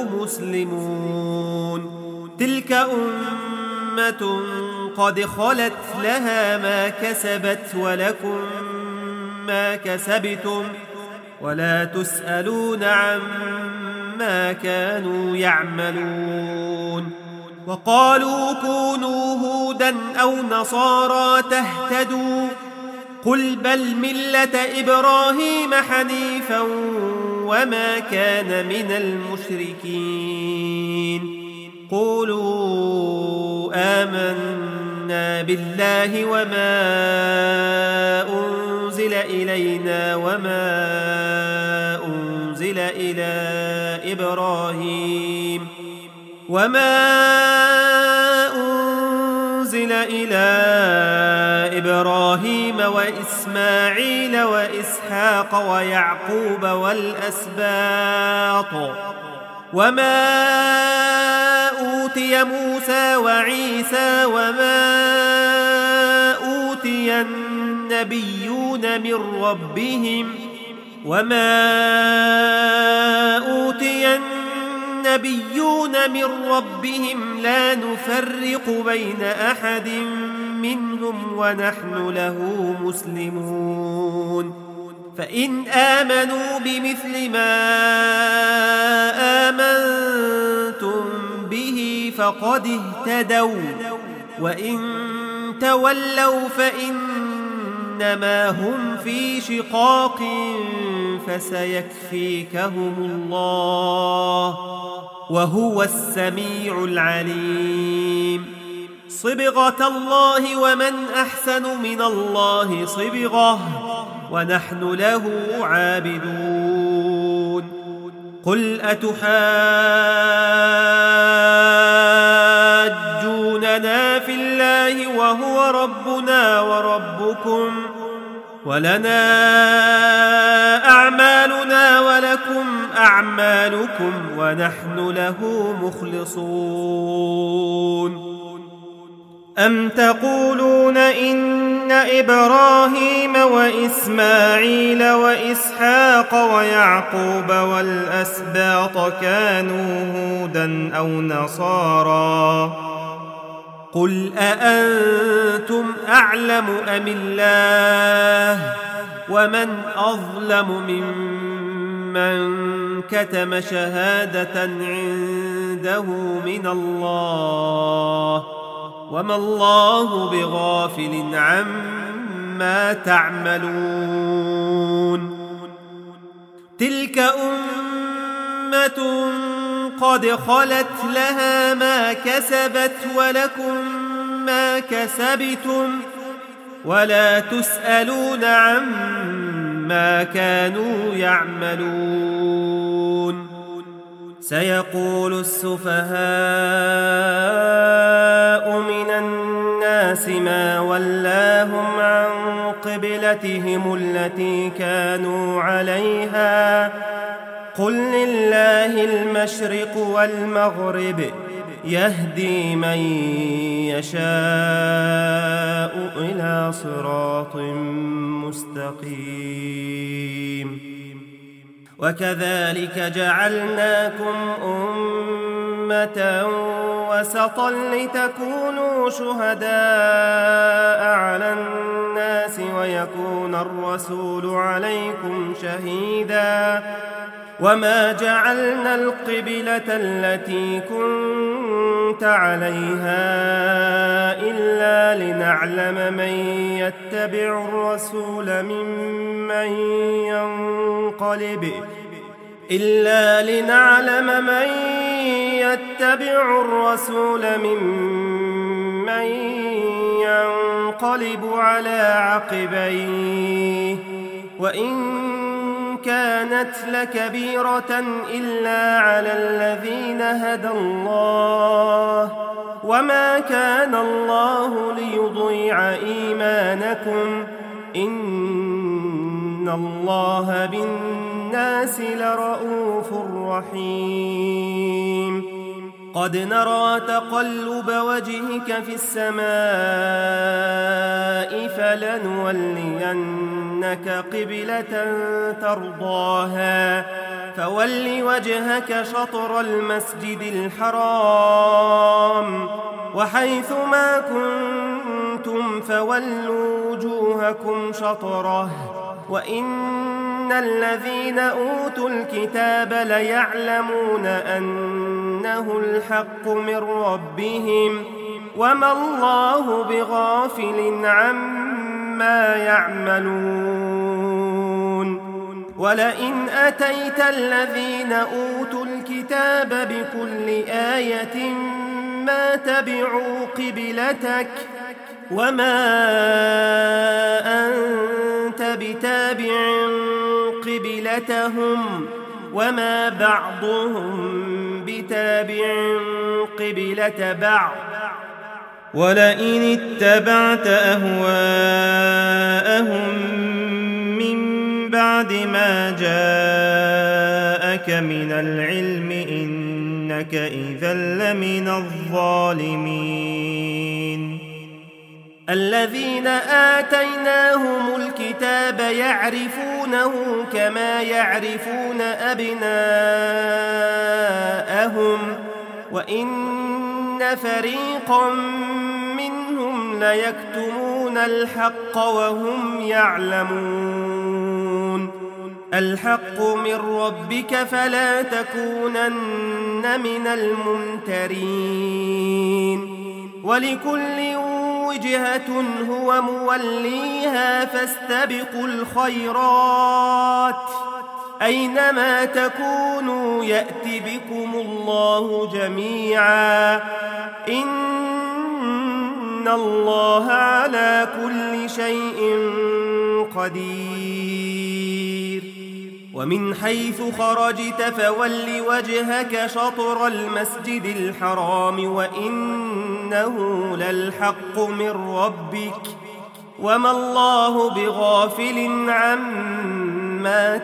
S1: مسلمون تلك أمة قد خلت لها ما كسبت ولكم ما كسبتم ولا تسألون عما كانوا يعملون وقالوا كونوا هودا أو نصارى تهتدوا قل بل ملة إبراهيم حنيفا وما كان من المشركين قولوا آمنا بالله وما أنزل أنزل إلينا وما أنزل إلى إبراهيم وإسماعيل وإسحاق ويعقوب والأسباط وما أوتي موسى وعيسى وما أوتي النبيون من ربهم لا نفرق بين أحد منهم ونحن له مسلمون فإن آمنوا بمثل ما آمنتم به فقد اهتدوا وإن تولوا فإنما هم في شقاق فسيكفيكهم الله وهو السميع العليم صبغة الله ومن أحسن من الله صبغة ونحن له عابدون قل أتحاجوننا في الله وهو ربنا وربكم ولنا أعمالنا ولكم أعمالكم ونحن له مخلصون أم تقولون إن إبراهيم وإسماعيل وإسحاق ويعقوب والأسباط كانوا هودا أو نصارى قل أأنتم أعلم أم الله ومن أظلم ممن كتم شهادة عنده من الله وما الله بغافل عما تعملون تلك أمة قد خلت لها ما كسبت ولكم ما كسبتم ولا تسألون عما كانوا يعملون سيقول السفهاء من الناس ما ولاهم عن قبلتهم التي كانوا عليها قل لله المشرق والمغرب يهدي من يشاء إلى صراط مستقيم وكذلك جعلناكم أمة وسطا لتكونوا شهداء على الناس ويكون الرسول عليكم شهيدا وما جعلنا القبلة التي كنت عليها إلا لنعلم من يتبع الرسول ممن ينقلب على عقبيه وإن كانت لكبيرة إلا على الذين هدى الله وما كان الله ليضيع إيمانكم إن الله بالناس لرؤوف رحيم قد نرى تقلب وجهك في السماء فلنولينك قبلة ترضاها فول وجهك شطر المسجد الحرام وحيث ما كنتم فولوا وجوهكم شطره وإن الذين أوتوا الكتاب ليعلمون أنه الحق من ربهم وما الله بغافل عما يعملون ولئن أتيت الذين أوتوا الكتاب بكل آية ما تبعوا قبلتك وما أنت بتابع قبلتهم وما بعضهم بتابع قبلة بعض
S2: ولئن اتبعت أهواءهم من بعد ما جاءك من العلم إنك إذا لمن الظالمين.
S1: الذين آتيناهم الكتاب يعرفونه كما يعرفون أبناءهم وإن فريقا منهم ليكتمون الحق وهم يعلمون. الحق من ربك فلا تكونن من الممترين. ولكل وجهة هو موليها فاستبقوا الخيرات أينما تكونوا يأت بكم الله جميعا إن الله على كل شيء قدير. ومن حيث خرجت فول وجهك شطر المسجد الحرام وإنه للحق من ربك وما الله بغافل عما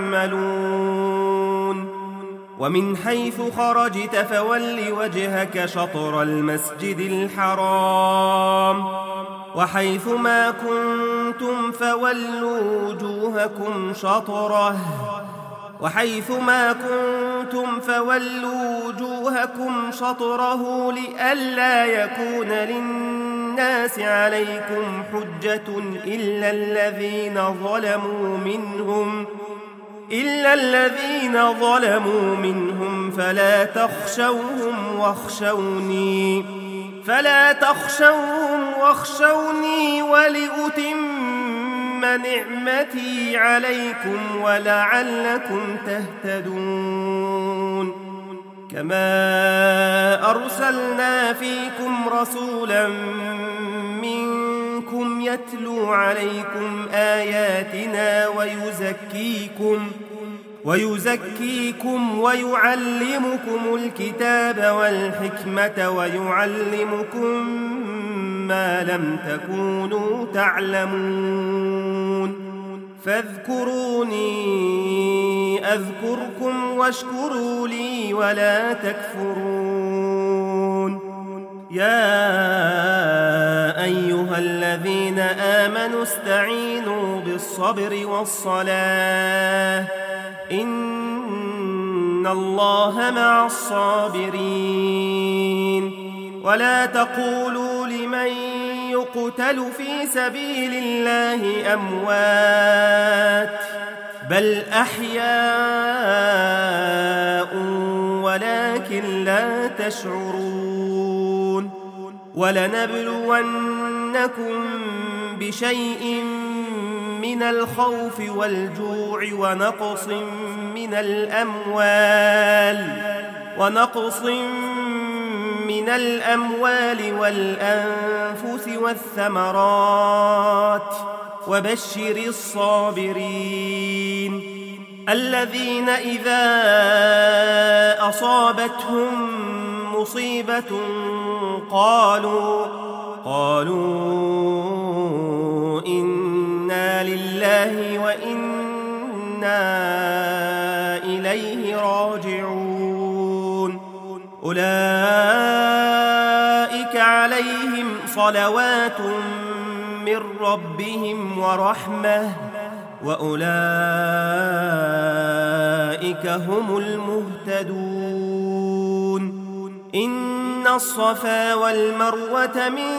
S1: تعملون. ومن حيث خرجت فول وجهك شطر المسجد الحرام وحيث ما كنتم فولوا وجوهكم شطره لئلا يكون للناس عليكم حجة إلا الذين ظلموا منهم فلا تخشوهم واخشوني ولأتم نعمتي عليكم ولعلكم تهتدون. كما أرسلنا فيكم رسولا منكم يتلو عليكم آياتنا ويزكيكم ويعلمكم الكتاب والحكمة ويعلمكم ما لم تكونوا تعلمون. فاذكروني أذكركم واشكروا لي ولا تكفرون. يا أيها الذين آمنوا استعينوا بالصبر والصلاة إن الله مع الصابرين. ولا تقولوا لمن يقتل في سبيل الله أموات بل أحياء ولكن لا تشعرون. ولنبلونكم بشيء من الخوف والجوع ونقص من الأموال والأنفس والثمرات وبشر الصابرين الذين إذا أصابتهم مصيبة قالوا إنا لله وإنا إليه راجعون. أولئك عليهم صلوات من ربهم ورحمة وأولئك هم المهتدون. إن الصفا والمروة من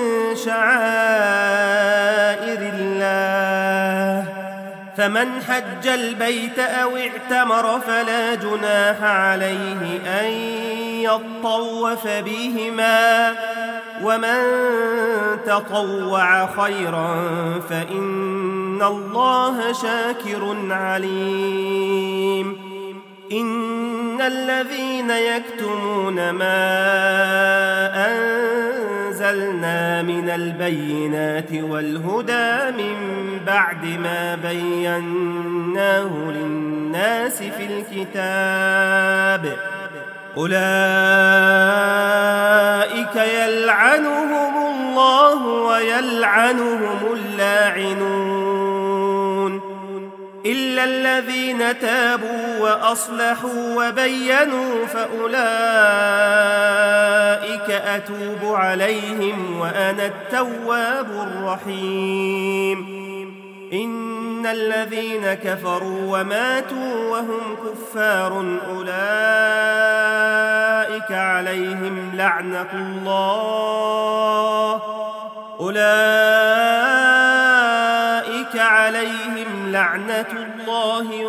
S1: شعائر الله فمن حج البيت أو اعتمر فلا جناح عليه أن يطوف بهما ومن تطوع خيرا فإن الله شاكر عليم. إن الذين يكتمون ما أنزل أنزلنا من البينات والهدى من بعد ما بيناه للناس في الكتاب أولئك يلعنهم الله ويلعنهم اللاعنون إلا الذين تابوا وأصلحوا وبينوا فأولئك أتوب عليهم وأنا التواب الرحيم إن الذين كفروا وماتوا وهم كفار أولئك عليهم لعنة الله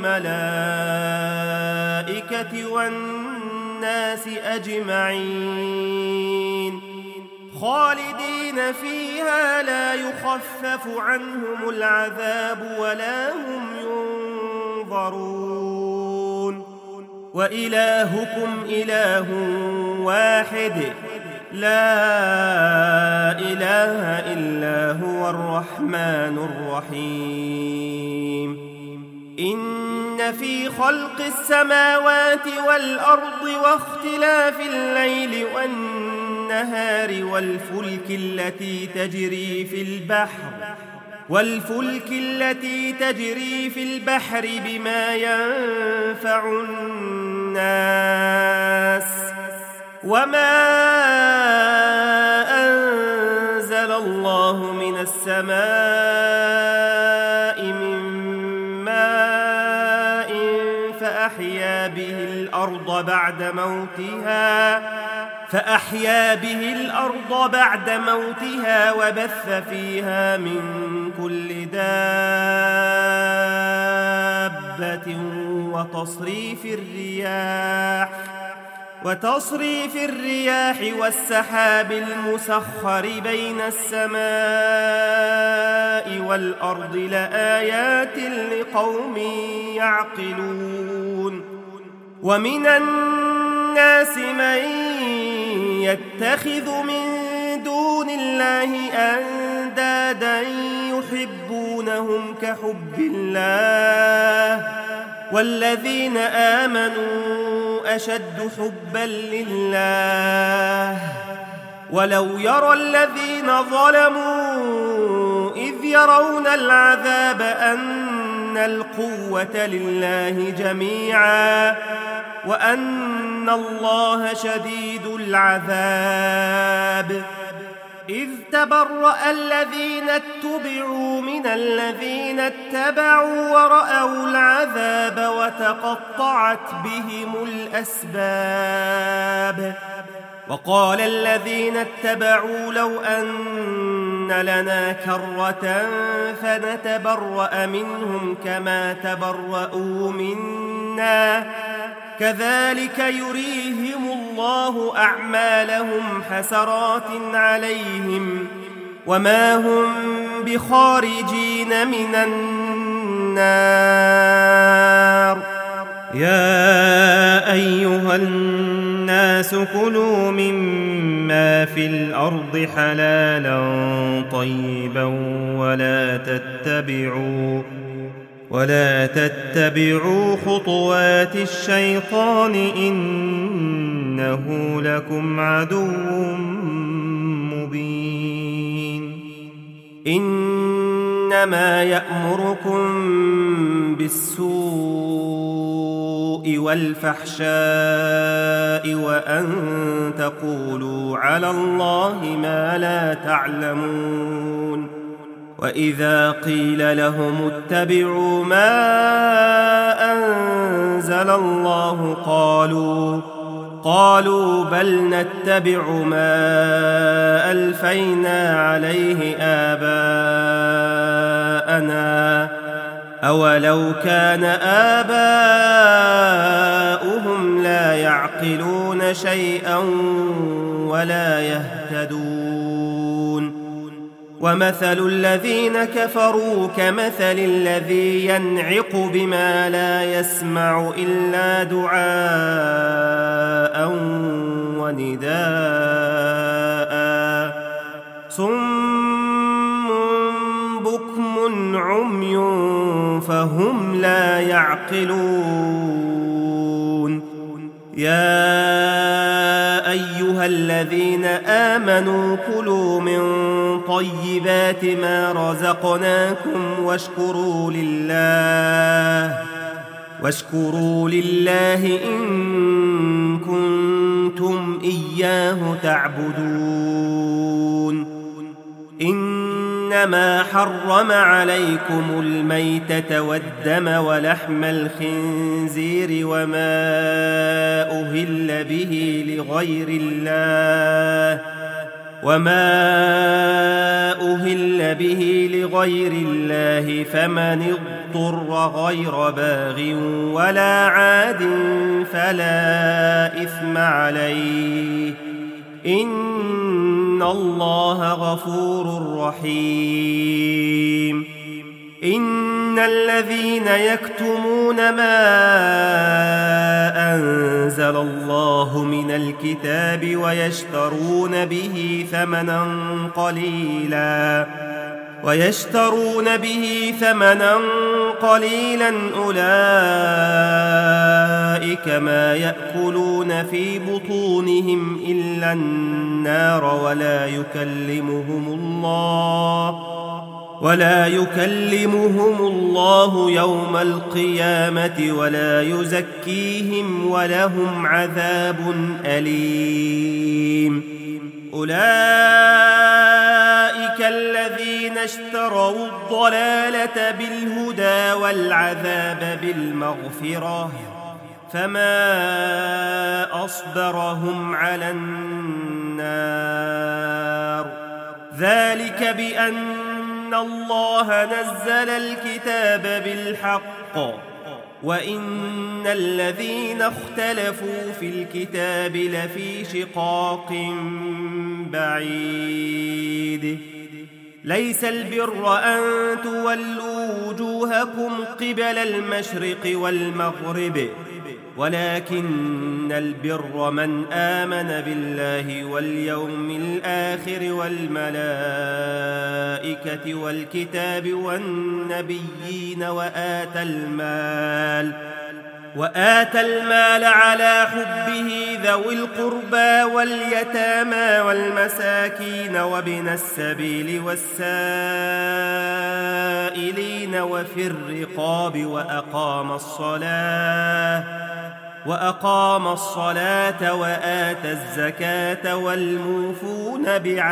S1: والملائكة والناس أجمعين خالدين فيها لا يخفف عنهم العذاب ولا هم ينظرون وإلهكم إله واحد لا إله إلا هو الرحمن الرحيم إن في خلق السماوات والأرض واختلاف الليل والنهار والفلك التي تجري في البحر بما ينفع الناس وما أنزل الله من السماء من ماء فأحيا به الأرض بعد موتها وبث فيها من كل دابة وتصريف الرياح والسحاب المسخر بين السماء والأرض لآيات لقوم يعقلون ومن الناس من يتخذ من دون الله أندادا يحبونهم كحب الله والذين آمنوا أشد حبا لله ولو يرى الذين ظلموا إذ يرون العذاب أن القوة لله جميعا وأن الله شديد العذاب إذ تبرأ الذين اتبعوا من الذين اتبعوا ورأوا العذاب وتقطعت بهم الأسباب وقال الذين اتبعوا لو أن لنا كرة فنتبرأ منهم كما تبرأوا منا كذلك يريهم الله أعمالهم حسرات عليهم وما هم بخارجين من النار يا أيها الناس كلوا مما في الأرض حلالا طيبا ولا تتبعوا خطوات الشيطان إنه لكم عدو مبين إنما يأمركم بالسوء والفحشاء وأن تقولوا على الله ما لا تعلمون وإذا قيل لهم اتبعوا ما أنزل الله قالوا بل نتبع ما ألفينا عليه آباءنا أولو كان آباؤهم لا يعقلون شيئا ولا يهتدون ومثل الذين كفروا كمثل الذي ينعق بما لا يسمع إلا دعاء ونداء
S2: صم بكم عمي فهم لا يعقلون يا أيها الذين آمنوا كلوا من طيبات ما رزقناكم واشكروا لله إن كنتم إياه تعبدون إنما حرم عليكم الميتة والدم ولحم الخنزير وما أهل به لغير الله فمن اضطر غير باغ ولا عاد فلا إثم عليه إن الله غفور رحيم إن الذين يكتمون ما أنزل الله من الكتاب ويشترون به ثمنا قليلا أولئك ما يأكلون في بطونهم إلا النار ولا يكلمهم الله يوم القيامة ولا يزكيهم ولهم عذاب أليم أولئك الذين اشتروا الضلالة بالهدى والعذاب بالمغفرة فما أصبرهم على النار ذلك بأن الله نزل الكتاب بالحق وإن الذين اختلفوا في الكتاب لفي شقاق بعيد ليس البر أن تولوا وجوهكم قبل المشرق والمغرب ولكن البر من آمن بالله واليوم الآخر والملائكة والكتاب والنبيين وآتى المال على حبه ذوي القربى واليتامى والمساكين وابن السبيل والسائلين وفي الرقاب وأقام الصلاة وآتى الزكاة والموفون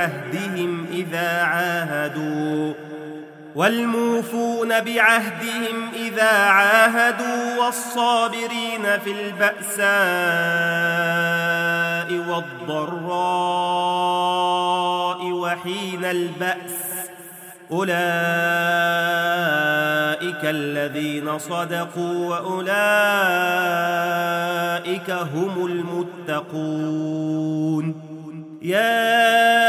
S2: بعهدهم إذا عاهدوا والصابرين في البأساء والضراء وحين البأس أولئك الذين صدقوا وأولئك هم المتقون يا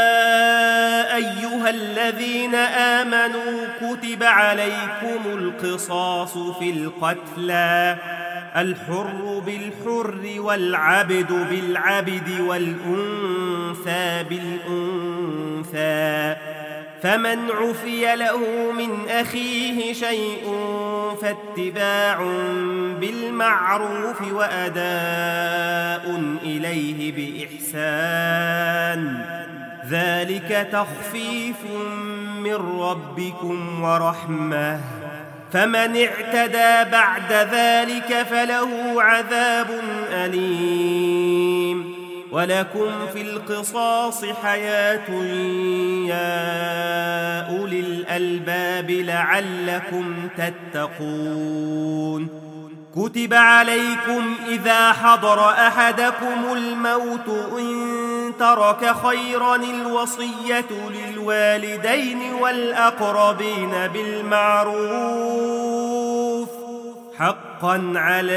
S2: أيها الذين آمنوا كتب عليكم القصاص في القتلى الحر بالحر والعبد بالعبد والأنثى بالأنثى فمن عفي له من أخيه شيء فاتباع بالمعروف وأداء إليه بإحسان ذلك تخفيف من ربكم ورحمة فمن اعتدى بعد ذلك فله عذاب أليم ولكم في القصاص حياة يا أولي الألباب لعلكم تتقون كتب عليكم إذا حضر أحدكم الموت إن ترك خيرا الوصية للوالدين والأقربين بالمعروف حقا على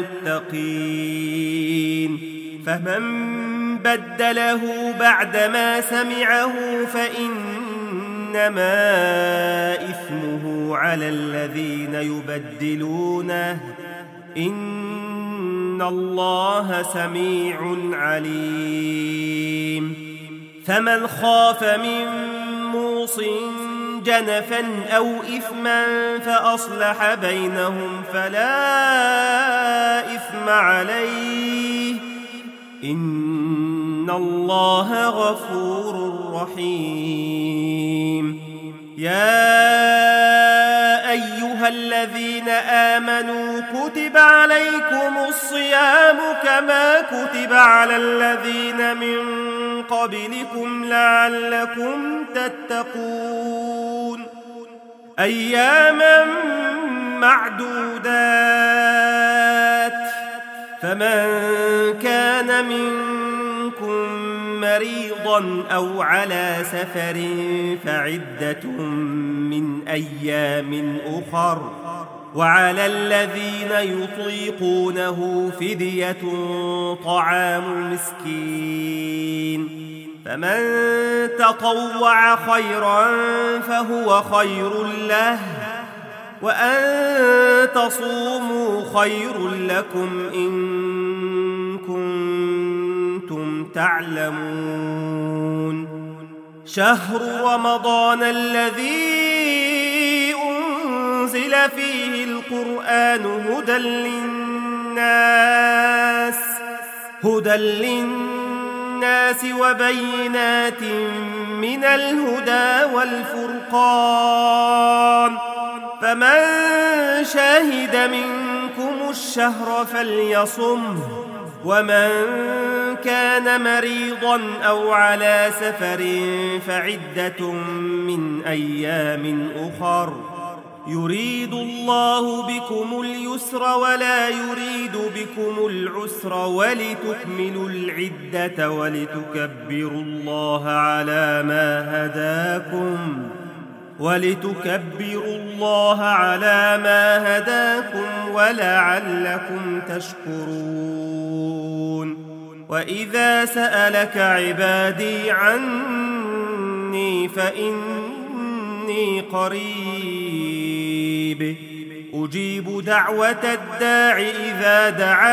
S2: المتقين فمن بدله بعدما سمعه فإنما إثمه على الذين يبدلونه إن الله سميع عليم فمن خاف من موصٍ جنفا أو إثما فأصلح بينهم فلا إثم عليه إن الله غفور رحيم. يا أيها الذين آمنوا كتب عليكم الصيام كما كتب على الذين من قبلكم لعلكم تتقون أياما معدودات فمن كان منكم مريضا أو على سفر فعدة من أيام أخر وعلى الذين يطيقونه فدية طعام مسكين فمن تطوع خيرا فهو خير له وأن تصوموا خير لكم إن كنتم تعلمون. شهر رمضان الذي أنزل فيه القرآن هدى للناس وبينات من الهدى والفرقان فمن شهد منكم الشهر فليصمه ومن كان مريضا أو على سفر فعدة من أيام أخر يريد الله بكم اليسر ولا يريد بكم العسر ولتكملوا العدة ولتكبروا الله على ما هداكم ولعلكم تشكرون. وإذا سألك عبادي عني فإني قريب أجيب دعوة الداع إذا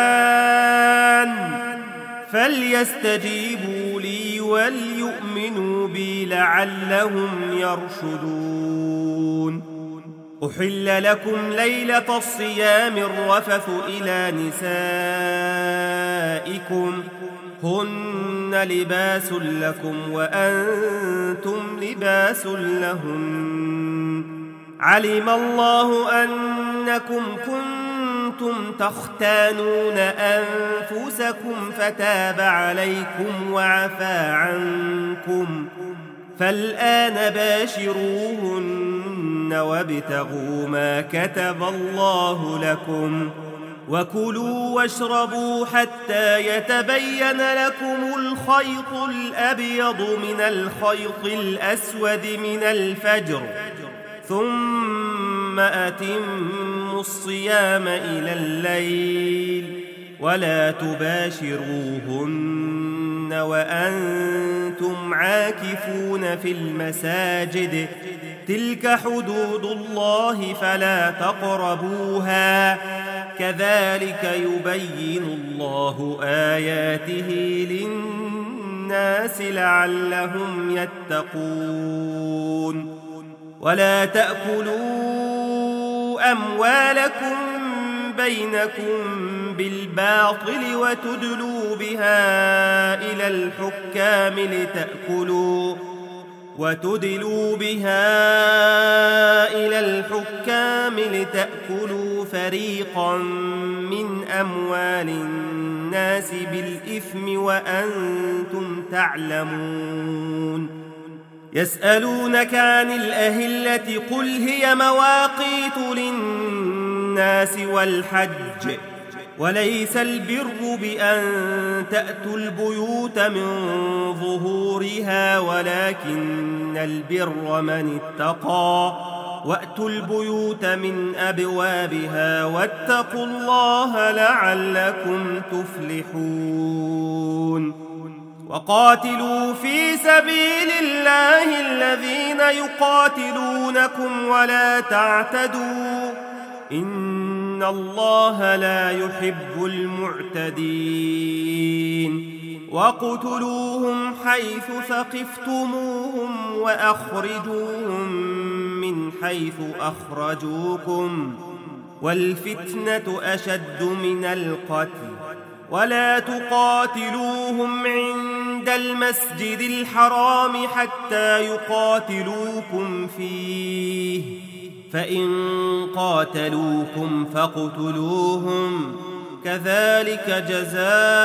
S2: دعان فليستجيبوا لي وليؤمنوا بي لعلهم يرشدون. أحل لكم ليلة الصيام الرفث إلى نسائكم هن لباس لكم وأنتم لباس لهن علم الله أنكم كنتم تختانون أنفسكم فتاب عليكم وعفى عنكم فالآن باشروهن وابتغوا ما كتب الله لكم وكلوا واشربوا حتى يتبين لكم الخيط الأبيض من الخيط الأسود من الفجر ثم أتموا الصيام إلى الليل ولا تباشروهن وأنتم عاكفون في المساجد تلك حدود الله فلا تقربوها كذلك يبين الله آياته للناس لعلهم يتقون. ولا تأكلوا أموالكم بينكم بالباطل وتدلوا بها إلى الحكام لتأكلوا فريقا من أموال الناس بالإثم وأنتم تعلمون. يسألونك عن الأهلة قل هي مواقيت للناس والحج وليس البر بأن تأتوا البيوت من ظهورها ولكن البر من اتقى وأتوا البيوت من أبوابها واتقوا الله لعلكم تفلحون. وقاتلوا في سبيل الله الذين يقاتلونكم ولا تعتدوا إن الله لا يحب المعتدين واقتلوهم حيث ثقفتموهم وأخرجوهم من حيث أخرجوكم والفتنة أشد من القتل ولا تقاتلوهم عند المسجد الحرام حتى يقاتلوكم فيه فإن قاتلوكم فاقتلوهم كذلك جزاء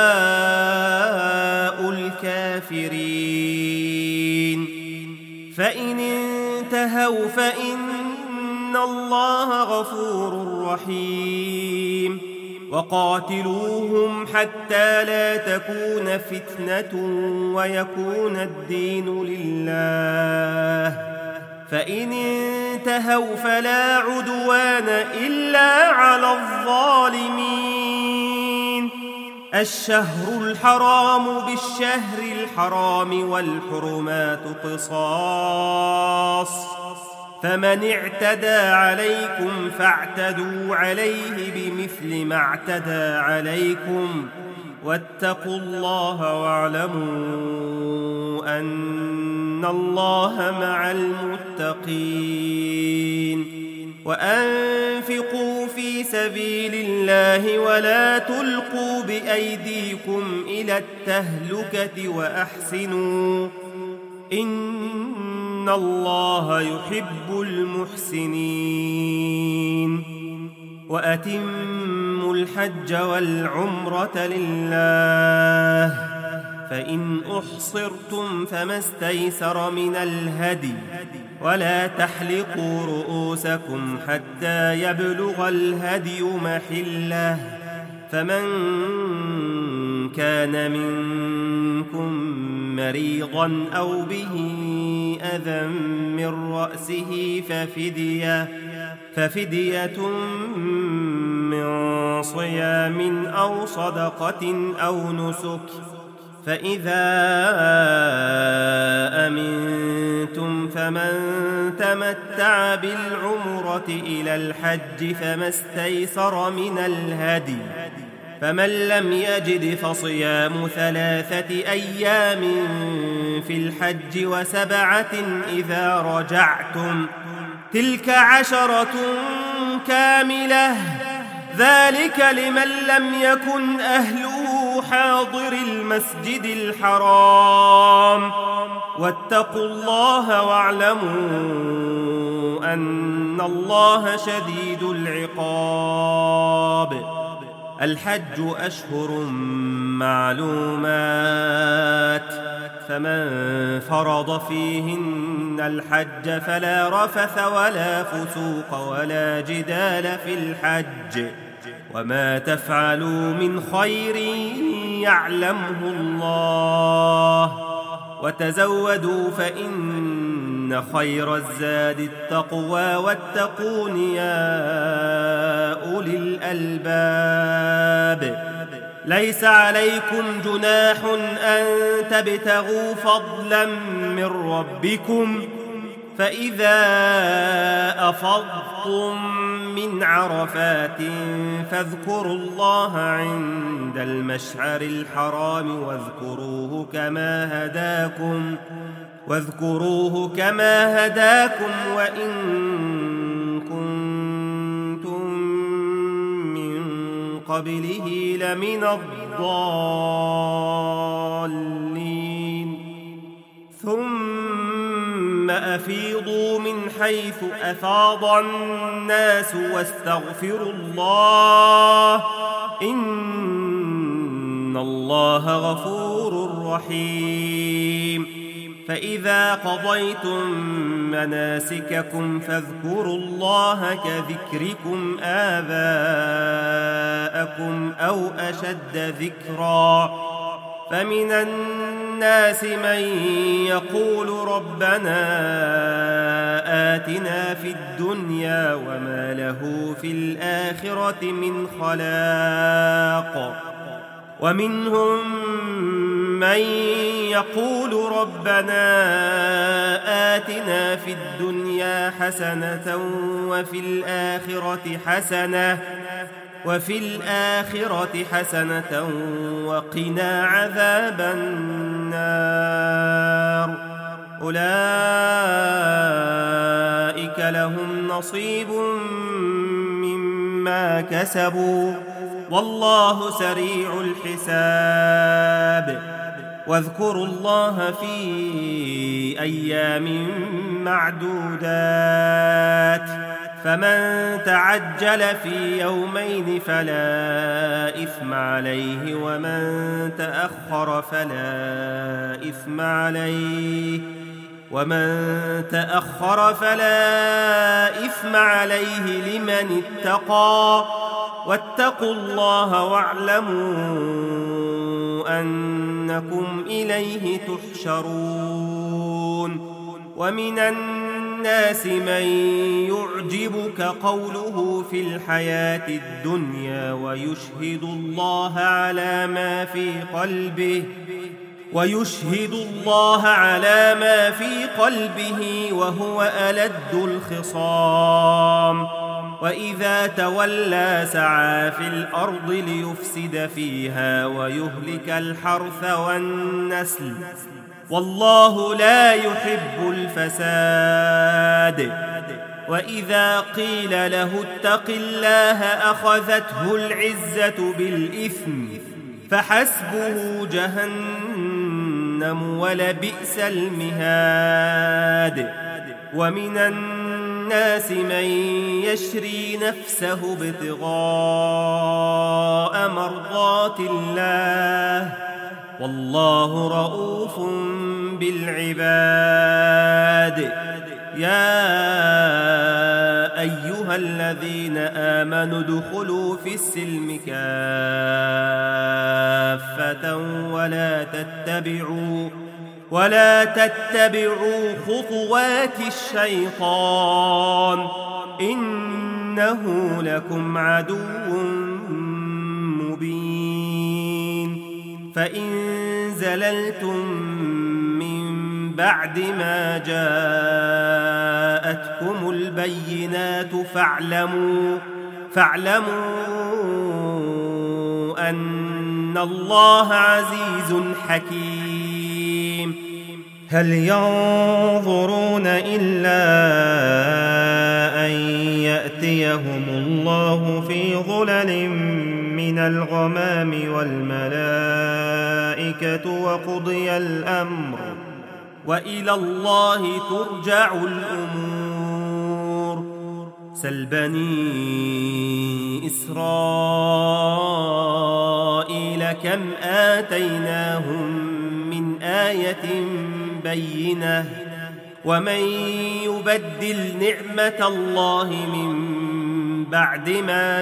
S2: الكافرين فإن انتهوا فإن الله غفور رحيم وقاتلوهم حتى لا تكون فتنة ويكون الدين لله فإن انتهوا فلا عدوان إلا على الظالمين الشهر الحرام بالشهر الحرام والحرمات قصاص فمن اعتدى عليكم فاعتدوا عليه بمثل ما اعتدى عليكم واتقوا الله واعلموا أن الله مع المتقين وأنفقوا في سبيل الله ولا تلقوا بأيديكم إلى التهلكة وأحسنوا إن الله يحب المحسنين وأتموا الحج والعمرة لله فإن أحصرتم فما استيسر من الهدي ولا تحلقوا رؤوسكم حتى يبلغ الهدي محله فمن كان منكم مريضا أو به أذى من رأسه ففدية من صيام أو صدقة أو نسك فإذا أمنتم فمن تمتع بالعمرة إلى الحج فما استيسر من الهدي فمن لم يجد فصيام 3 أيام في الحج و7 إذا رجعتم تلك 10 كاملة ذلك لمن لم يكن أهله حاضر المسجد الحرام واتقوا الله واعلموا أن الله شديد العقاب الحج أشهر معلومات فمن فرض فيهن الحج فلا رفث ولا فسوق ولا جدال في الحج وما تفعلوا من خير يعلمه الله وتزودوا فإن خير الزاد التقوى واتقون يا أولي الألباب ليس عليكم جناح أن تبتغوا فضلا من ربكم فإذا أفضتم من عرفات فاذكروا الله عند المشعر الحرام واذكروه كما هداكم وإن كنتم من قبله لمن الضالين ثم أفيضوا من حيث أفاض الناس واستغفروا الله إن الله غفور رحيم فإذا قضيتم مناسككم فاذكروا الله كذكركم آباءكم أو أشد ذكرا فمن الناس من يقول ربنا آتنا في الدنيا وما له في الآخرة من خلاق ومنهم
S1: من يقول ربنا آتنا في الدنيا حسنة وفي الآخرة حسنة وقنا عذاب النار أولئك لهم نصيب مما كسبوا والله سريع الحساب واذكروا الله في أيام معدودات فمن تعجل في يومين فلا إثم عليه ومن تأخر فلا إثم عليه لمن اتقى واتقوا الله واعلموا أنكم إليه تحشرون ومن الناس من يعجبك قوله في الحياة الدنيا ويشهد الله على ما في قلبه وهو ألد الخصام وإذا تولى سعى في الأرض ليفسد فيها ويهلك الحرث والنسل والله لا يحب الفساد وإذا قيل له اتق الله أخذته العزة بالإثم فحسبه جهنم ولبئس المهاد ومن الناس من يشري نفسه ابتغاء مرضات الله والله رؤوف بالعباد يا أيها الذين آمنوا ادخلوا في السلم كافة ولا تتبعوا خطوات الشيطان إنه لكم عدو مبين فإن زللتم من بعد ما جاءتكم البينات فاعلموا أن الله عزيز حكيم هل ينظرون إلا أن يأتيهم الله في ظلل من الغمام والملائكة وقضي الأمر وإلى الله ترجع الأمور سل بني إسرائيل كم آتيناهم من آية بينة ومن يبدل نعمة الله من بعد ما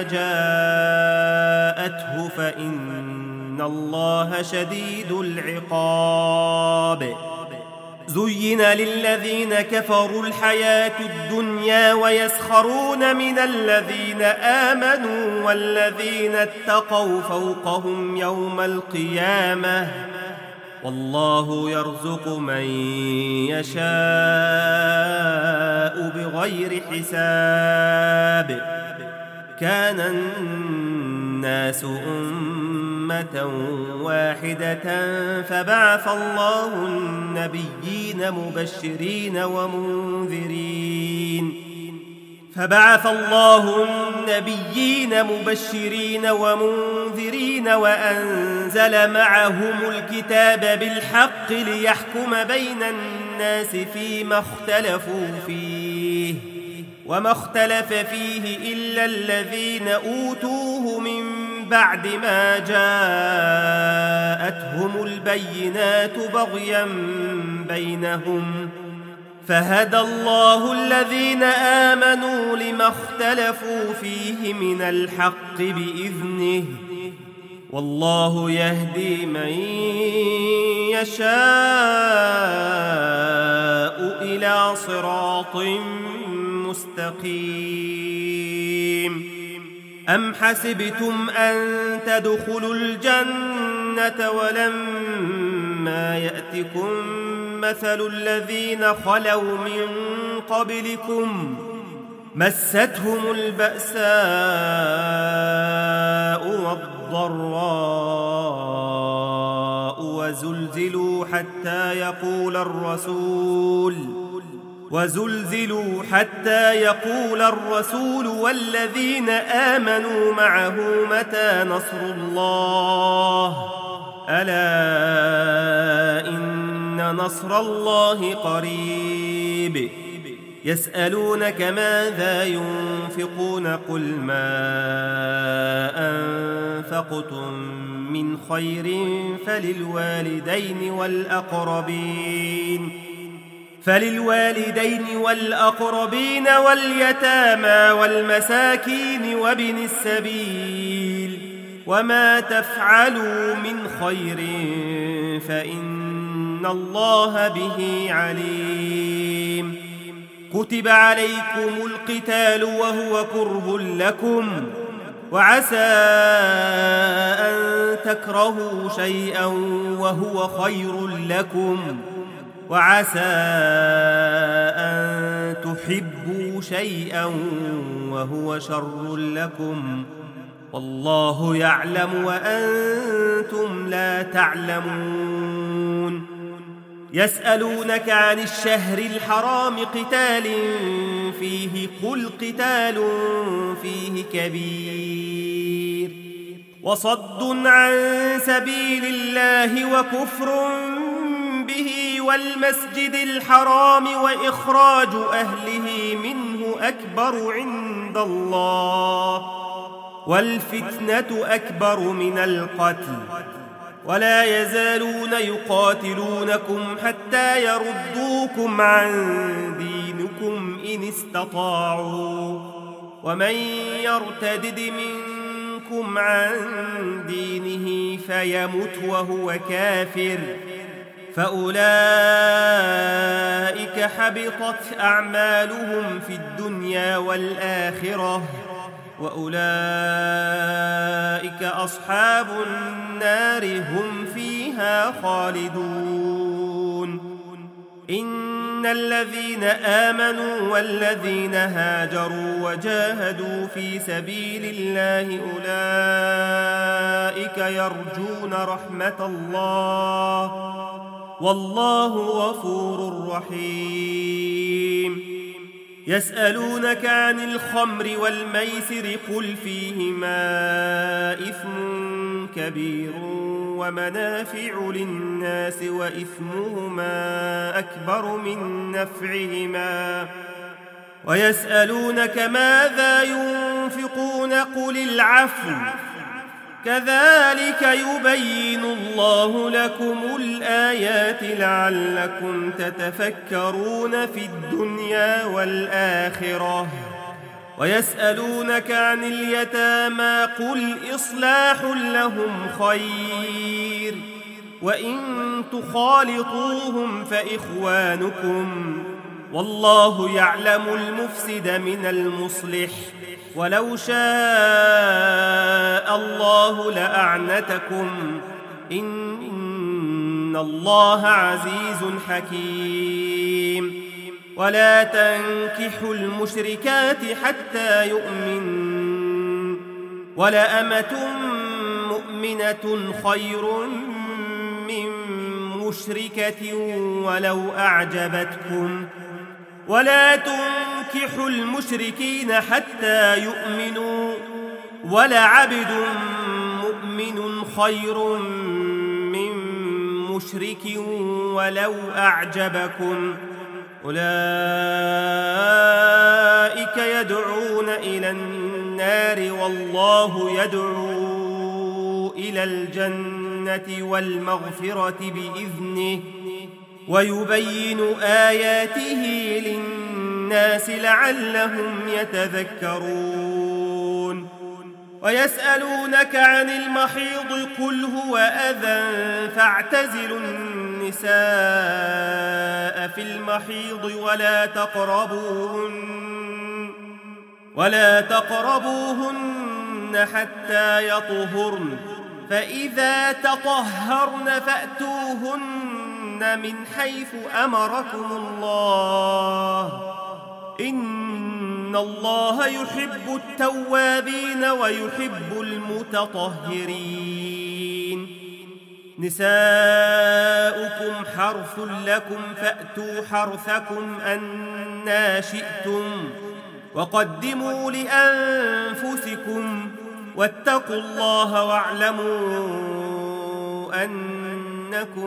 S1: جاءته فإن الله شديد العقاب زين للذين كفروا الحياة الدنيا ويسخرون من الذين آمنوا والذين اتقوا فوقهم يوم القيامة والله يرزق من يشاء بغير حساب كان الناس أمة واحدة فبعث الله النبيين مبشرين ومنذرين وأنزل معهم الكتاب بالحق ليحكم بين الناس فيما اختلفوا فيه وما اختلف فيه إلا الذين أوتوه من بعد ما جاءتهم البينات بغيا بينهم فهدى الله الذين آمنوا لما اختلفوا فيه من الحق بإذنه والله يهدي من يشاء إلى صراط مستقيم أم حسبتم أن تدخلوا الجنة ولما إنما يأتكم مثل الذين خلوا من قبلكم مستهم البأساء والضراء وزلزلوا حتى يقول الرسول والذين آمنوا معه متى نصر الله ألا إن نصر الله قريب يسألونك ماذا ينفقون قل ما أنفقتم من خير فللوالدين والأقربين واليتامى والمساكين وابن السبيل وما تفعلوا من خير فإن الله به عليم كتب عليكم القتال وهو كره لكم وعسى أن تكرهوا شيئا وهو خير لكم وعسى أن تحبوا شيئا وهو شر لكم والله يعلم وأنتم لا تعلمون يسألونك عن الشهر الحرام قتال فيه قل قتال فيه كبير وصد عن سبيل الله وكفر به والمسجد الحرام وإخراج أهله منه أكبر عند الله والفتنة أكبر من القتل ولا يزالون يقاتلونكم حتى يردوكم عن دينكم إن استطاعوا ومن يرتدد منكم عن دينه فيمت وهو كافر فأولئك حبطت أعمالهم في الدنيا والآخرة وأولئك أصحاب النار هم فيها خالدون إن الذين آمنوا والذين هاجروا وجاهدوا في سبيل الله أولئك يرجون رحمة الله والله غفور رحيم يسألونك عن الخمر والميسر قل فيهما إثم كبير ومنافع للناس وإثمهما أكبر من نفعهما ويسألونك ماذا ينفقون قل العفو كذلك يبين الله لكم الآيات لعلكم تتفكرون في الدنيا والآخرة ويسألونك عن اليتامى قل إصلاح لهم خير وإن تخالطوهم فإخوانكم والله يعلم المفسد من المصلح ولو شاء الله لأعنتكم إن الله عزيز حكيم ولا تنكحوا المشركات حتى يؤمن ولأمة مؤمنة خير من مشركة ولو أعجبتكم ولا تنكحوا المشركين حتى يؤمنوا ولعبد مؤمن خير من مشرك ولو أعجبكم أولئك يدعون إلى النار والله يدعو إلى الجنة والمغفرة بإذنه ويبين آياته للناس لعلهم يتذكرون ويسألونك عن المحيض قل هو أذى فاعتزلوا النساء في المحيض ولا تقربوهن حتى يطهرن فإذا تطهرن فأتوهن من حيث أمركم الله إن الله يحب التوابين ويحب المتطهرين نساؤكم حرث لكم فأتوا حرثكم أنى شئتم وقدموا لأنفسكم واتقوا الله واعلموا أنكم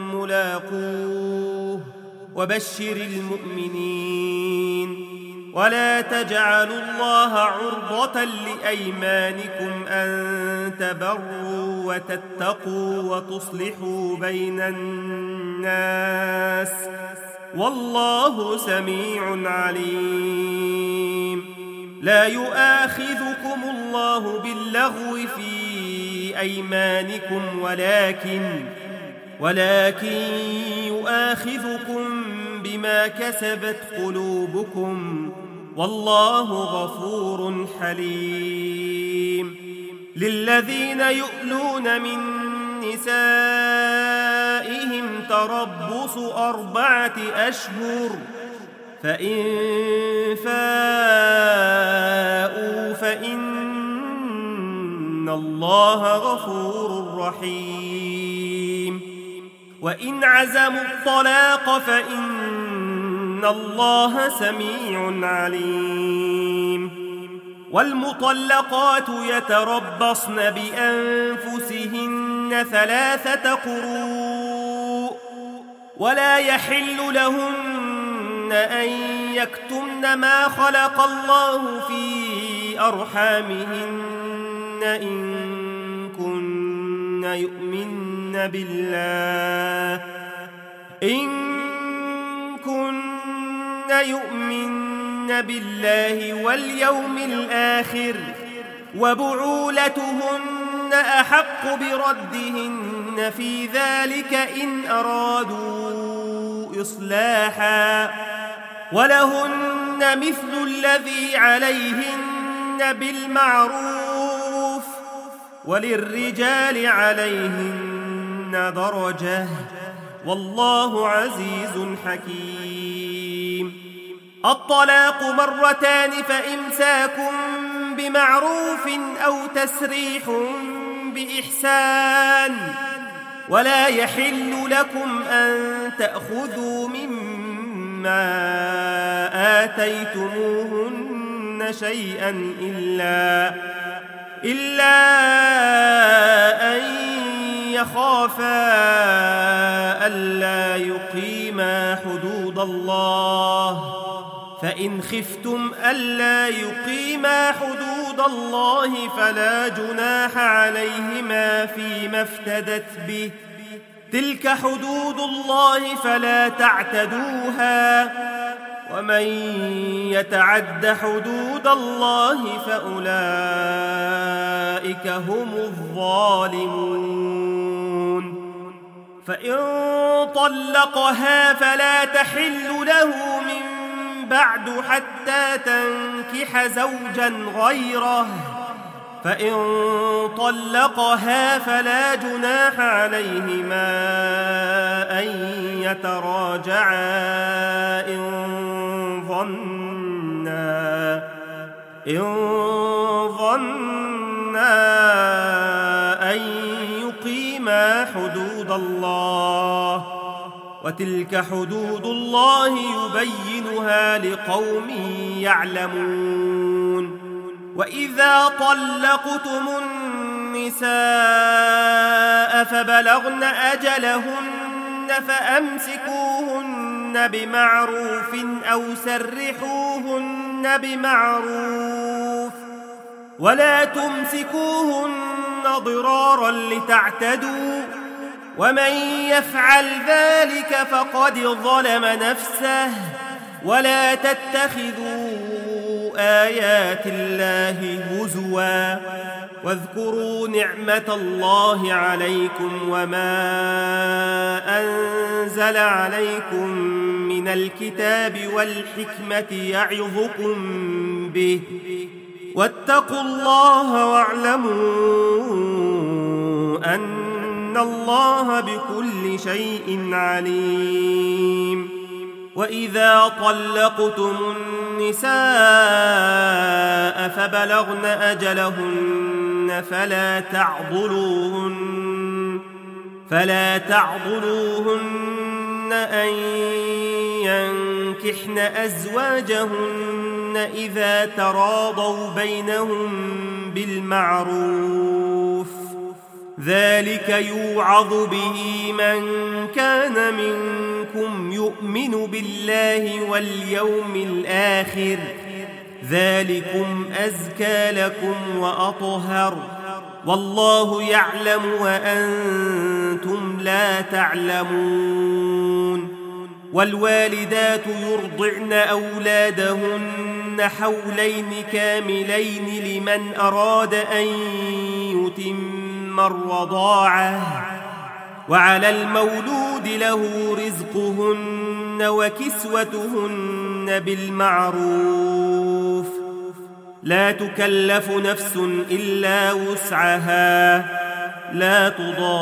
S1: ملاقوه وبشر المؤمنين ولا تجعلوا الله عرضة لأيمانكم أن تبروا وتتقوا وتصلحوا بين الناس والله سميع عليم لا يؤاخذكم الله باللغو في أيمانكم ولكن يؤاخذكم بما كسبت قلوبكم والله غفور حليم للذين يؤلون من نسائهم تربص 4 أشهر فإن فاءوا فإن الله غفور رحيم وإن عزموا الطلاق فإن الله سميع عليم والمطلقات يتربصن بأنفسهن 3 قروء ولا يحل لهن أن يكتمن ما خلق الله في أرحامهن إن كن يؤمن بالله واليوم الآخر وبعولتهن أحق بردهن في ذلك إن أرادوا إصلاحا ولهن مثل الذي عليهن بالمعروف وللرجال عليهن درجة والله عزيز حكيم الطلاق 2 فإمساك بمعروف أو تسريح بإحسان ولا يحل لكم أن تأخذوا مما آتيتموهن شيئا إلا أن يخافا ألا يقيما حدود الله فإن خفتم ألا يقيما حدود الله فلا جناح عليهما فيما افتدت به تلك حدود الله فلا تعتدوها ومن يتعد حدود الله فأولئك هم الظالمون فإن طلقها فلا تحل له من بعد حتى تنكح زوجا غيره فإن طلقها فلا جناح عليهما أن يتراجعا إن ظنا أن يقيما حدود الله وتلك حدود الله يبينها لقوم يعلمون وإذا طلقتم النساء فبلغن أجلهن فأمسكوهن بمعروف أو سرحوهن بمعروف ولا تمسكوهن ضرارا لتعتدوا ومن يفعل ذلك فقد ظلم نفسه ولا تتخذوا آيات الله هزوا واذكروا نعمة الله عليكم وما أنزل عليكم من الكتاب والحكمة يعظكم به واتقوا الله واعلموا الله بكل شيء عليم. وإذا طلقتم النساء فبلغن أجلهن فلا تعضلوهن أن ينكحن أزواجهن إذا تراضوا بينهم بالمعروف، ذلك يوعظ به من كان منكم يؤمن بالله واليوم الآخر، ذلكم أزكى لكم وأطهر، والله يعلم وأنتم لا تعلمون. والوالدات يرضعن أولادهن حولين كاملين لمن أراد أن يتم الرضاعة، وعلى المولود له رزقهن وكسوتهن بالمعروف، لا تكلف نفس إلا وسعها، لا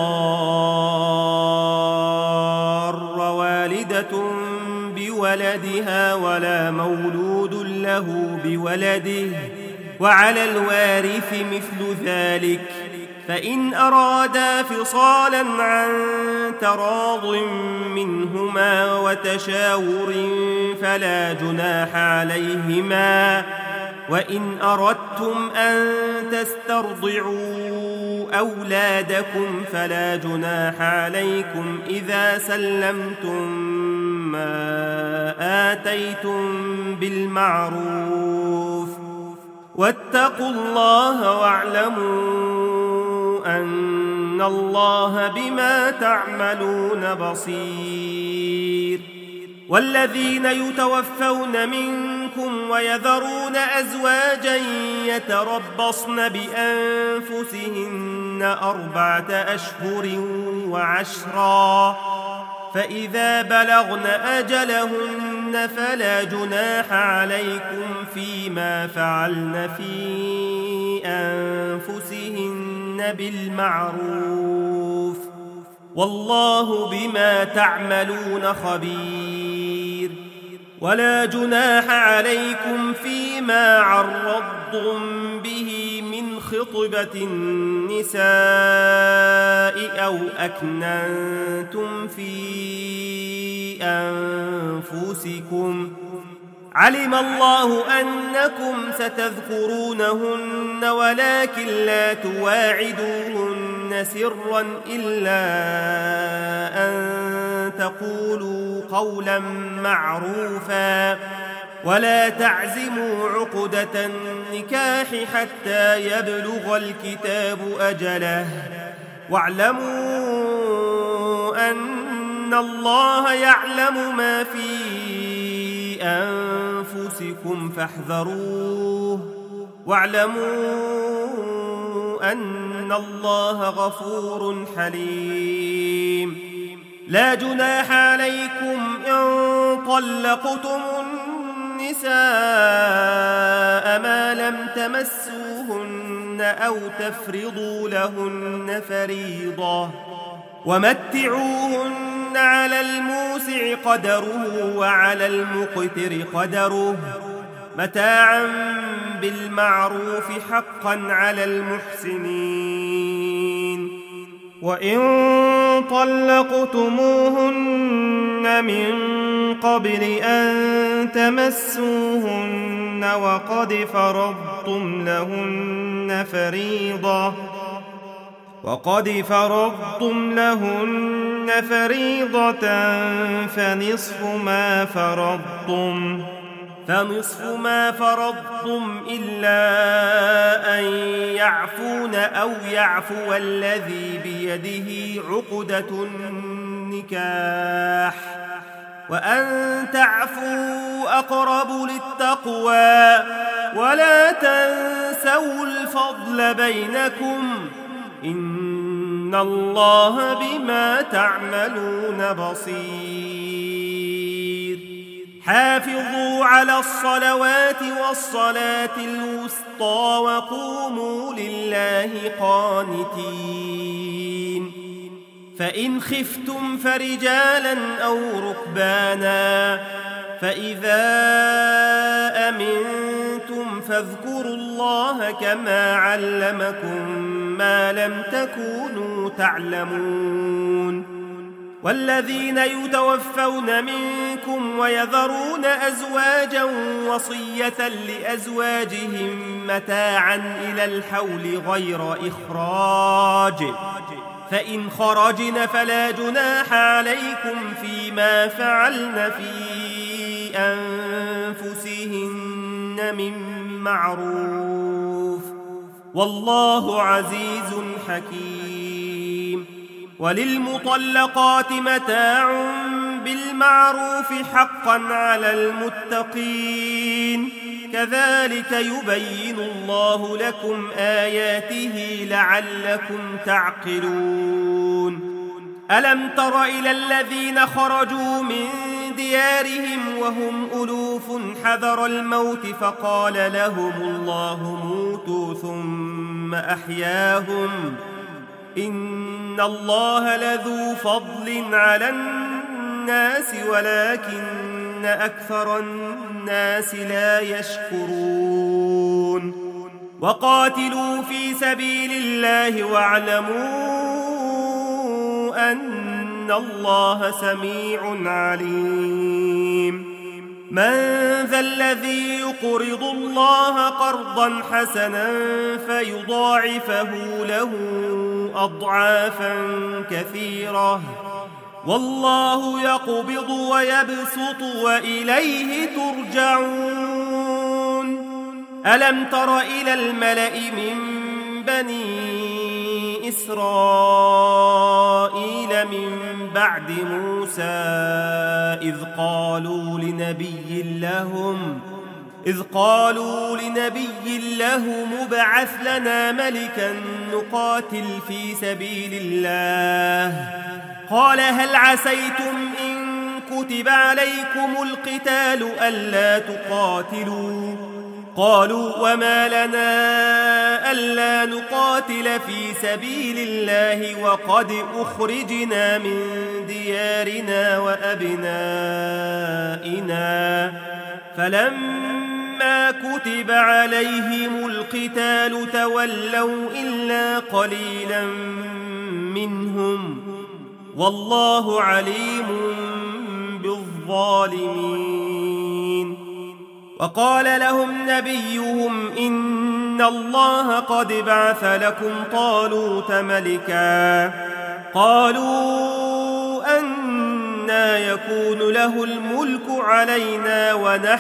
S1: تضار والدة بولدها ولا مولود له بولده، وعلى الوارث مثل ذلك، فإن أرادا فصالا عن تراض منهما وتشاور فلا جناح عليهما. وإن أردتم أن تسترضعوا أولادكم فلا جناح عليكم إذا سلمتم ما آتيتم بالمعروف، واتقوا الله واعلموا أن الله بما تعملون بصير. والذين يتوفون منكم ويذرون أزواجا يتربصن بأنفسهن 4 أشهر وعشرا، فإذا بلغن أجلهن فلا جناح عليكم فيما فعلن في أنفسهن بالمعروف، والله بما تعملون خبير. ولا جناح عليكم فيما عرضتم به من خطبة النساء أو أكننتم في أنفسكم، علم الله أنكم ستذكرونهن ولكن لا تواعدوهن سرا إلا أن تقولوا قولا معروفا، ولا تعزموا عقدة النكاح حتى يبلغ الكتاب أجله، واعلموا أن الله يعلم ما في أنفسكم فاحذروه، واعلموا أن الله غفور حليم. لا جناح عليكم إن طلقتم النساء ما لم تمسوهن أو تفرضوا لهن فريضة، ومتعوهن على الموسع قدره وعلى المقتر قدره متاعا بالمعروف حقا على المحسنين. وإن طلقتموهن من قبل أن تمسوهن وقد فرضتم لهن فريضة فنصف ما فرضتم إلا أن يعفون أو يعفو الذي بيده عقدة النكاح، وأن تعفوا أقرب للتقوى، ولا تنسوا الفضل بينكم، إن الله بما تعملون بصير. حافظوا على الصلوات والصلاة الوسطى وقوموا لله قانتين. فإن خفتم فرجالا أو ركبانا فإذا أمنتم فاذكروا الله كما علمكم ما لم تكونوا تعلمون والذين يتوفون منكم ويذرون أزواجا وصية لأزواجهم متاعا إلى الحول غير إخراج فإن خرجن فلا جناح عليكم فيما فعلن في أنفسهن من معروف والله عزيز حكيم وللمطلقات متاع بالمعروف حقا على المتقين كذلك يبين الله لكم آياته لعلكم تعقلون ألم تر إلى الذين خرجوا من ديارهم وهم ألوف حذر الموت فقال لهم الله موتوا ثم أحياهم إن الله لذو فضل على الناس ولكن أكثر الناس لا يشكرون وقاتلوا في سبيل الله واعلموا أن الله سميع عليم من ذا الذي يقرض الله قرضا حسنا فيضاعفه له أضعافا كثيرة والله يقبض ويبسط وإليه ترجعون ألم تر إلى الملأ من بني إسرائيل من بعد موسى إذ قالوا لنبي لهم ابعث لنا ملكا نقاتل في سبيل الله قال هل عسيتم إن كتب عليكم القتال ألا تقاتلوا قالوا وما لنا ألا نقاتل في سبيل الله وقد أخرجنا من ديارنا وأبنائنا فلما كتب عليهم القتال تولوا إلا قليلا منهم والله عليم بالظالمين وقال لهم نبيهم إن الله قد بعث لكم طالوت ملكا قالوا أنى يكون له الملك علينا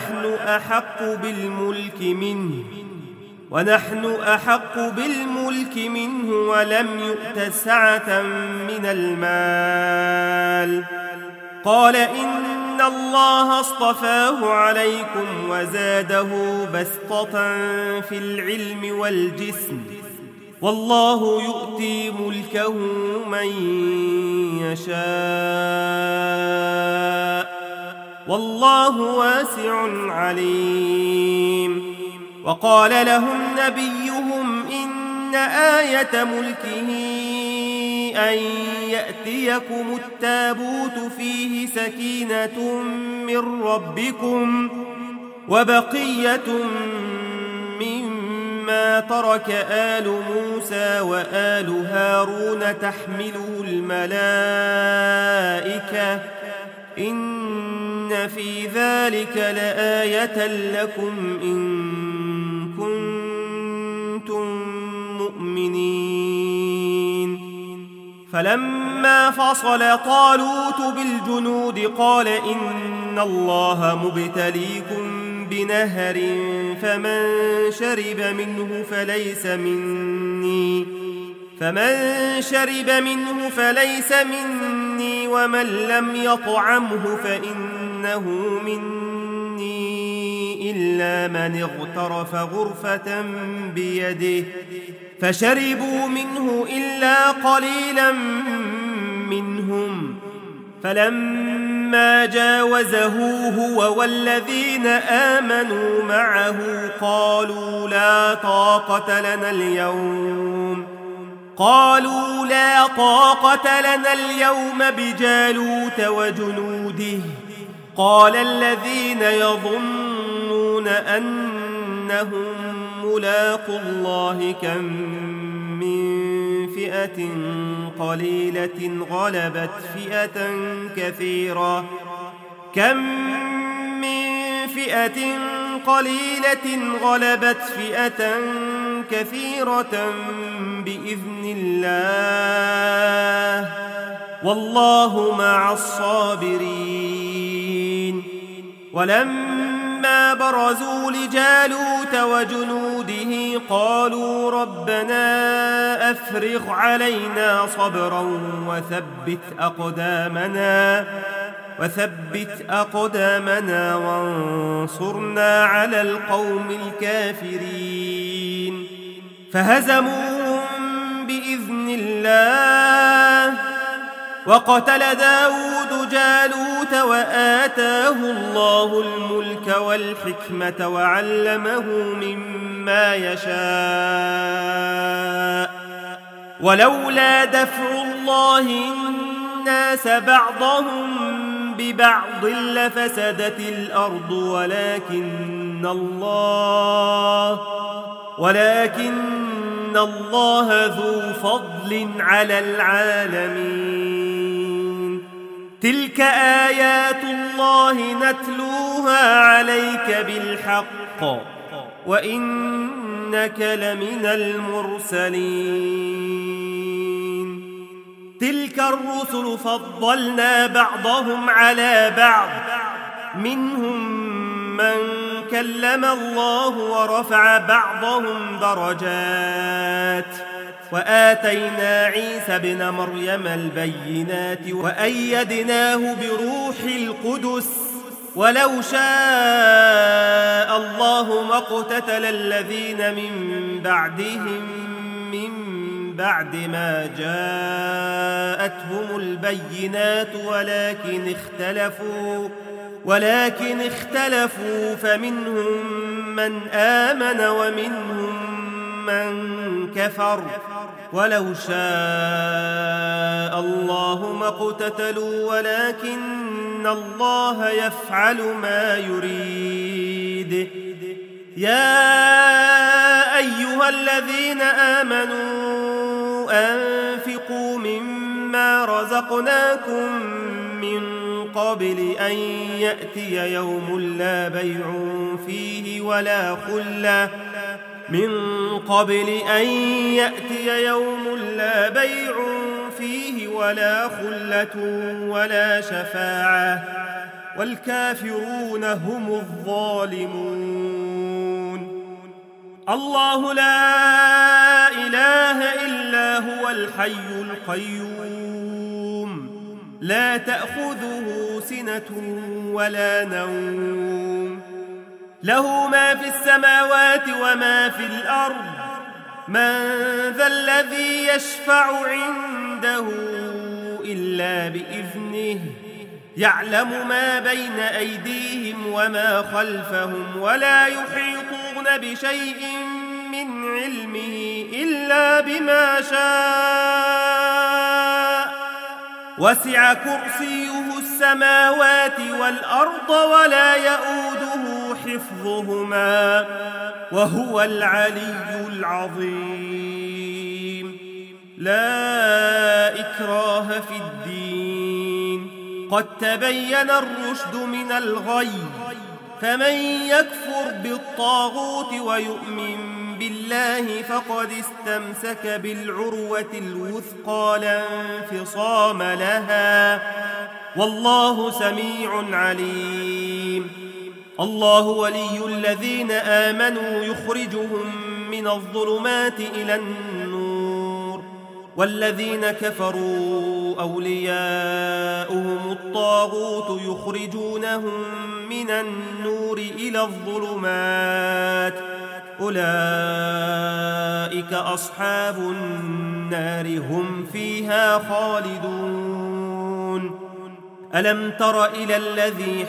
S1: ونحن أحق بالملك منه ولم يؤت سعة من المال قال إن الله اصطفاه عليكم وزاده بسطة في العلم والجسم والله يؤتي ملكه من يشاء والله واسع عليم وقال لهم نبيهم إن آية ملكه أن يأتيكم التابوت فيه سكينة من ربكم وبقية مما ترك آل موسى وآل هارون تحمله الملائكة إن في ذلك لآية لكم إن كنتم مؤمنين فلما فصل طالوت بالجنود قال إن الله مبتليكم بنهر فمن شرب منه فليس مني ومن لم يطعمه فإنه مني إلا من اغترف غرفة بيده فشربوا منه إلا قليلا منهم فلما جاوزه هو والذين آمنوا معه قالوا لا طاقة لنا اليوم قالوا لا طاقة لنا اليوم بجالوت وجنوده قال الذين يظنون أنهم ملاقو الله كم من فئة قليلة غلبت فئة كثيرة بإذن الله والله مع الصابرين ولما برزوا لجالوت وجنوده قالوا ربنا أفرغ علينا صبرا وثبت أقدامنا وانصرنا على القوم الكافرين فهزموهم بإذن الله وقتل داود جالوت وآتاه الله الملك والحكمة وعلمه مما يشاء ولولا دفع الله الناس بعضهم ببعض لفسدت الأرض ولكن الله ذو فضل على العالمين تلك آيات الله نتلوها عليك بالحق وإنك لمن المرسلين تلك الرسل فضلنا بعضهم على بعض منهم من كلم الله ورفع بعضهم درجات وآتينا عيسى ابن مريم البينات وأيدناه بروح القدس ولو شاء الله ما اقتتل الذين من بعدهم من بعد ما جاءتهم البينات ولكن اختلفوا فمنهم من آمن ومنهم من كفر ولو شاء الله ما اقتتلوا ولكن الله يفعل ما يريد يا أيها الذين آمنوا أنفقوا مما رزقناكم من قبل أن يأتي يوم لا بيع فيه ولا خلة ولا شفاعة والكافرون هم الظالمون الله لا إله إلا هو الحي القيوم لا تأخذه سنة ولا نوم له ما في السماوات وما في الأرض من ذا الذي يشفع عنده إلا بإذنه يعلم ما بين أيديهم وما خلفهم ولا يحيطون بشيء من علمه إلا بما شاء وسع كرسيه السماوات والأرض ولا يؤوده حفظهما وهو العلي العظيم لا إكراه في الدين قد تبين الرشد من الغي فمن يكفر بالطاغوت ويؤمن بالله فقد استمسك بالعروة الوثقى لا انفصام لها والله سميع عليم الله ولي الذين آمنوا يخرجهم من الظلمات إلى النور والذين كفروا أولياؤهم الطاغوت يخرجونهم من النور إلى الظلمات أولئك أصحاب النار هم فيها خالدون ألم تر إلى الذي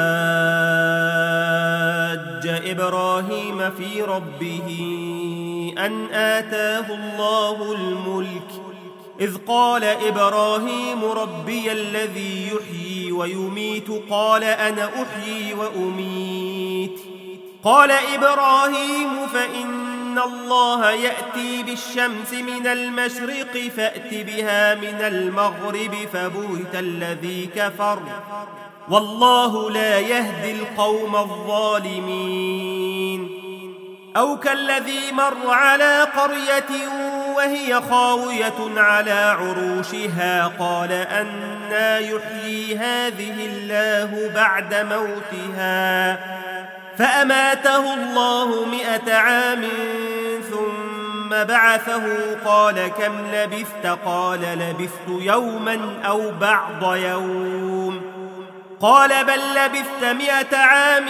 S1: حاج إبراهيم في ربه أن آتاه الله الملك إذ قال إبراهيم ربي الذي يحيي ويميت قال أنا أحيي وأميت قال إبراهيم فإن الله يأتي بالشمس من المشرق فأت بها من المغرب فبهت الذي كفر والله لا يهدي القوم الظالمين أو كالذي مر على قرية وهي خاوية على عروشها قال أنى يحيي هذه الله بعد موتها فأماته الله 100 عام ثم بعثه قال كم لبثت قال لبثت يوما أو بعض يوم قال بل لبثت 100 عام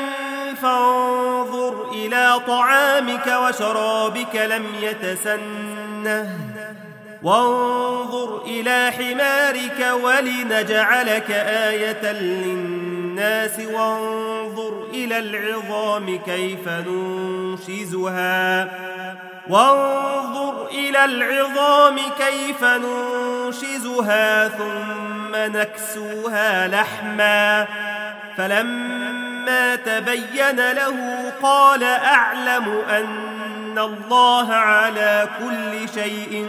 S1: فانظر إلى طعامك وشرابك لم يتسنه وانظر إلى حمارك ولنجعلك آية للناس وانظر إلى العظام كيف ننشزها ثم نكسوها لحما فلما تبين له قال أعلم أن الله على كل شيء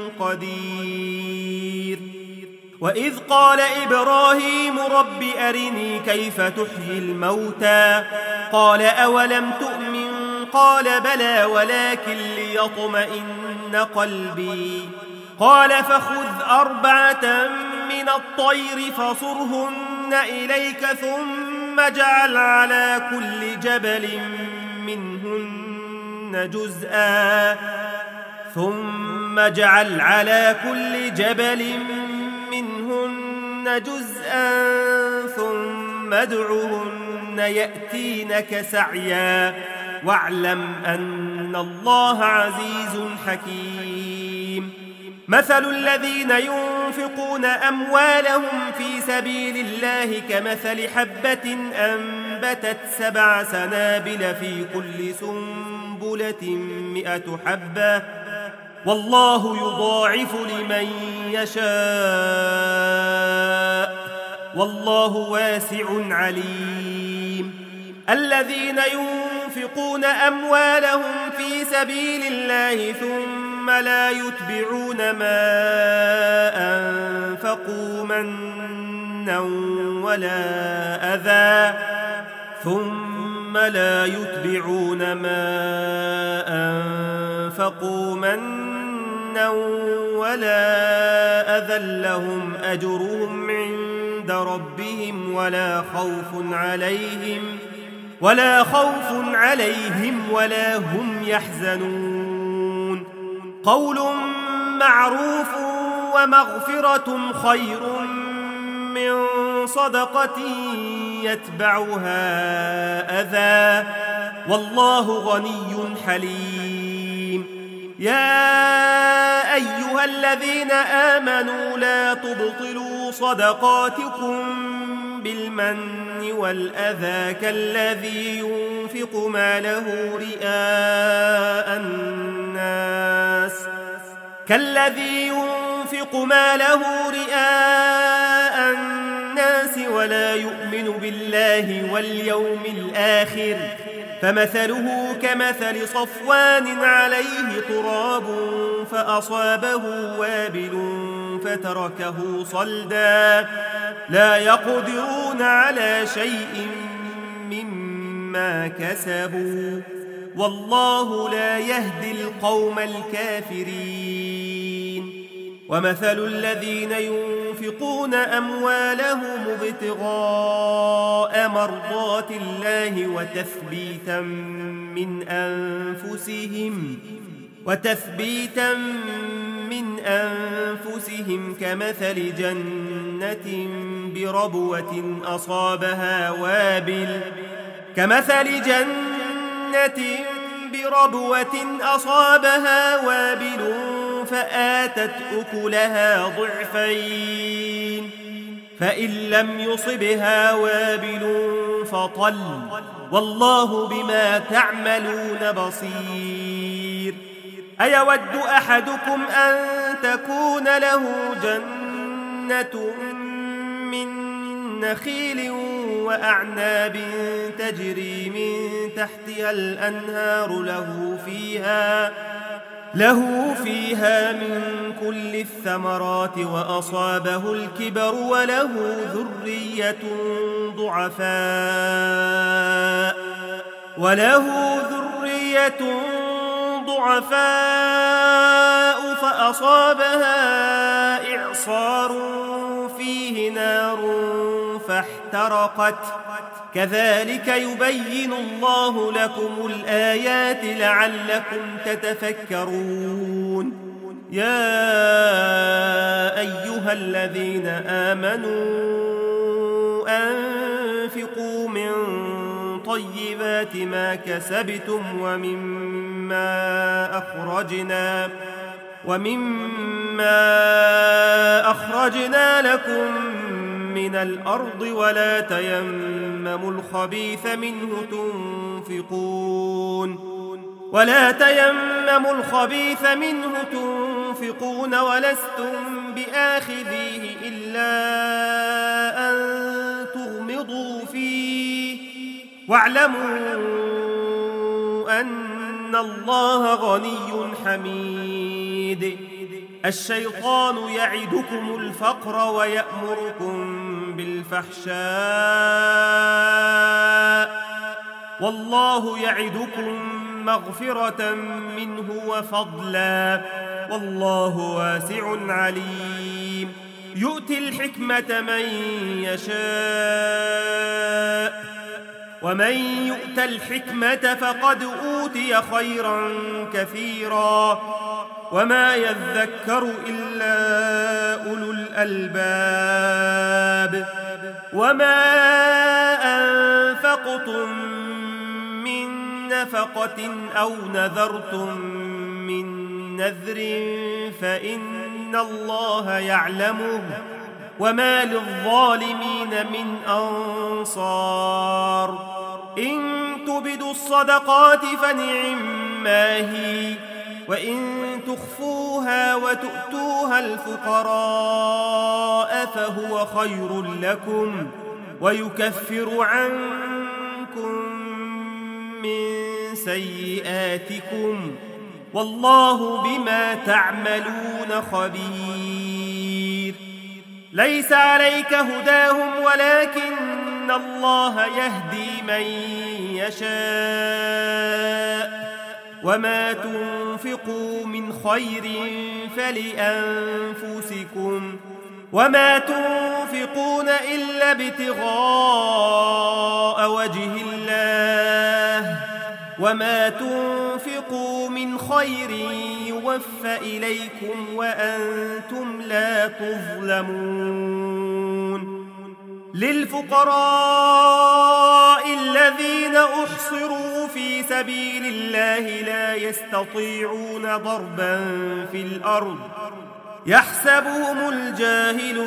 S1: قدير وإذ قال إبراهيم رب أرني كيف تحيي الموتى قال أولم تؤمن قال بلى ولكن ليطمئن قلبي قال فخذ 4 من الطير فصرهن إليك ثم اجعل على كل جبل منهن جزءا ثم ادعهن يأتينك سعيا واعلم أن الله عزيز حكيم مثل الذين ينفقون أموالهم في سبيل الله كمثل حبة أنبتت 7 سنابل في كل سنبلة 100 حبة والله يضاعف لمن يشاء والله واسع عليم الذين ينفقون أموالهم في سبيل الله ثم لا يتبعون ما أنفقوا منا ولا أذى لهم أجرهم عند ربهم ولا خوف عليهم ولا هم يحزنون قول معروف ومغفرة خير من صدقة يتبعها أذى والله غني حليم يا أيها الذين آمنوا لا تبطلوا صدقاتكم بالمن والأذى كالذي ينفق ماله رئاء الناس ولا يؤمن بالله واليوم الآخر فمثله كمثل صفوان عليه تراب فأصابه وابل فتركه صلدا لا يقدرون على شيء مما كسبوا والله لا يهدي القوم الكافرين ومثل الذين ينفقون أموالهم ابتغاء مرضات الله وتثبيتا من أنفسهم كمثل جنة بربوة أصابها وابل فآتت أكلها ضعفين فإن لم يصبها وابل فطل والله بما تعملون بصير أيود أحدكم أن تكون له جنة من نخيل وأعناب تجري من تحتها الأنهار له فيها من كل الثمرات وأصابه الكبر وله ذرية ضعفاء فأصابها إعصار فيه نار فاحترقت كذلك يبين الله لكم الآيات لعلكم تتفكرون يا أيها الذين آمنوا أنفقوا من طيبات ما كسبتم ومما أخرجنا لكم من الأرض ولا تيمموا الخبيث منه تنفقون ولستم بآخذيه إلا أن تغمضوا فيه واعلموا أن الله غني حميد الشيطان يعدكم الفقر ويأمركم بالفحشاء والله يعدكم مغفرة منه وفضلا والله واسع عليم يؤتي الحكمة من يشاء ومن يؤت الحكمة فقد أوتي خيرا كثيرا وما يذكر إلا أولو الألباب وما أنفقتم من نفقة أو نذرتم من نذر فإن الله يعلمه وما للظالمين من أنصار إن تبدوا الصدقات فنعما هي وإن تخفوها وتؤتوها الفقراء فهو خير لكم ويكفر عنكم من سيئاتكم والله بما تعملون خبير ليس عليك هداهم ولكن الله يهدي من يشاء وما تنفقوا من خير فلأنفسكم وما تنفقون إلا ابتغاء وجه الله وما تنفقوا من خير يوفى إليكم وأنتم لا تظلمون للفقراء الذين أحصروا في سبيل الله لا يستطيعون ضربا في الأرض يحسبهم الجاهل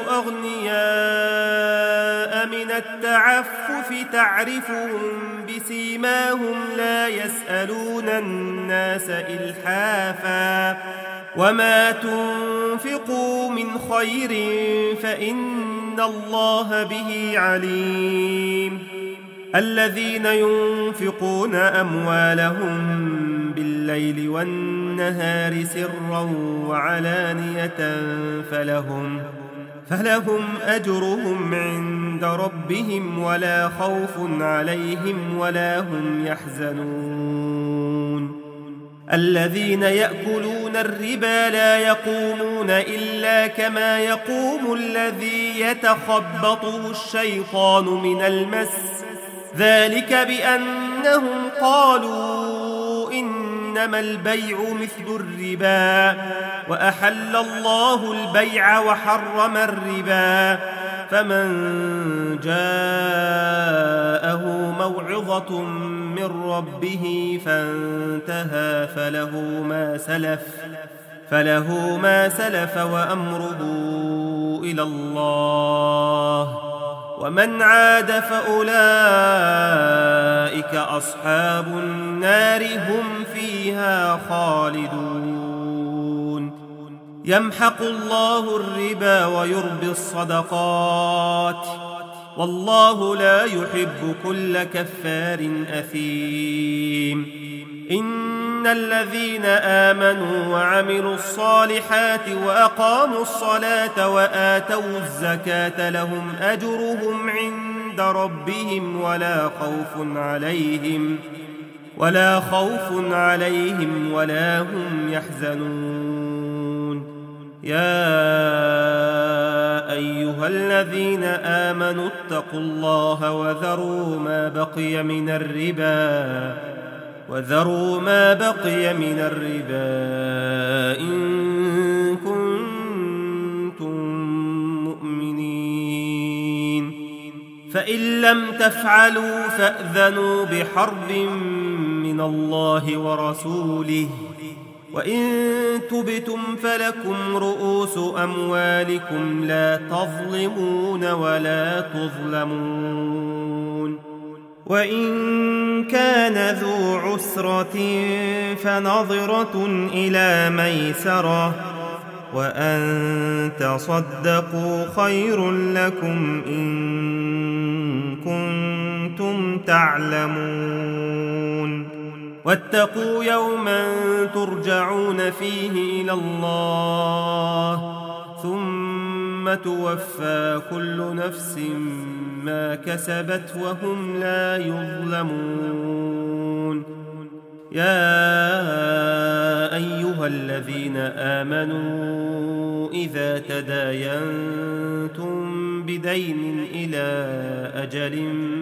S1: أغنياء من التعفف تعرفهم بسيماهم لا يسألون الناس إلحافا وما تنفقوا من خير فإن الله به عليم الذين ينفقون أموالهم بالليل والنهار سرا وعلانية فلهم أجرهم عند ربهم ولا خوف عليهم ولا هم يحزنون الذين يأكلون الربا لا يقومون إلا كما يقوم الذي يتخبطه الشيطان من المس ذلك بأنهم قالوا إنما البيع مثل الربا وأحل الله البيع وحرم الربا فمن جاءه موعظة من ربه فانتهى فله ما سلف وأمره إلى الله، ومن عاد فأولئك أصحاب النار هم فيها خالدون. يمحق الله الربا ويربي الصدقات، والله لا يحب كل كفار أثيم. إن الذين آمنوا وعملوا الصالحات وأقاموا الصلاة وآتوا الزكاة لهم أجرهم عند ربهم ولا خوف عليهم ولا هم يحزنون. يا أيها الذين آمنوا اتقوا الله وذروا ما بقي من الربا إن كنتم مؤمنين، فإن لم تفعلوا فأذنوا بحرب من الله ورسوله، وإن تبتم فلكم رؤوس أموالكم لا تظلمون ولا تظلمون. وإن كان ذو عسرة فنظرة إلى ميسرة، وأن تصدقوا خير لكم إن كنتم تعلمون. واتقوا يوما ترجعون فيه إلى الله ثم توفى كل نفس ما كسبت وهم لا يظلمون. يا أيها الذين آمنوا إذا تداينتم بدين إلى أجل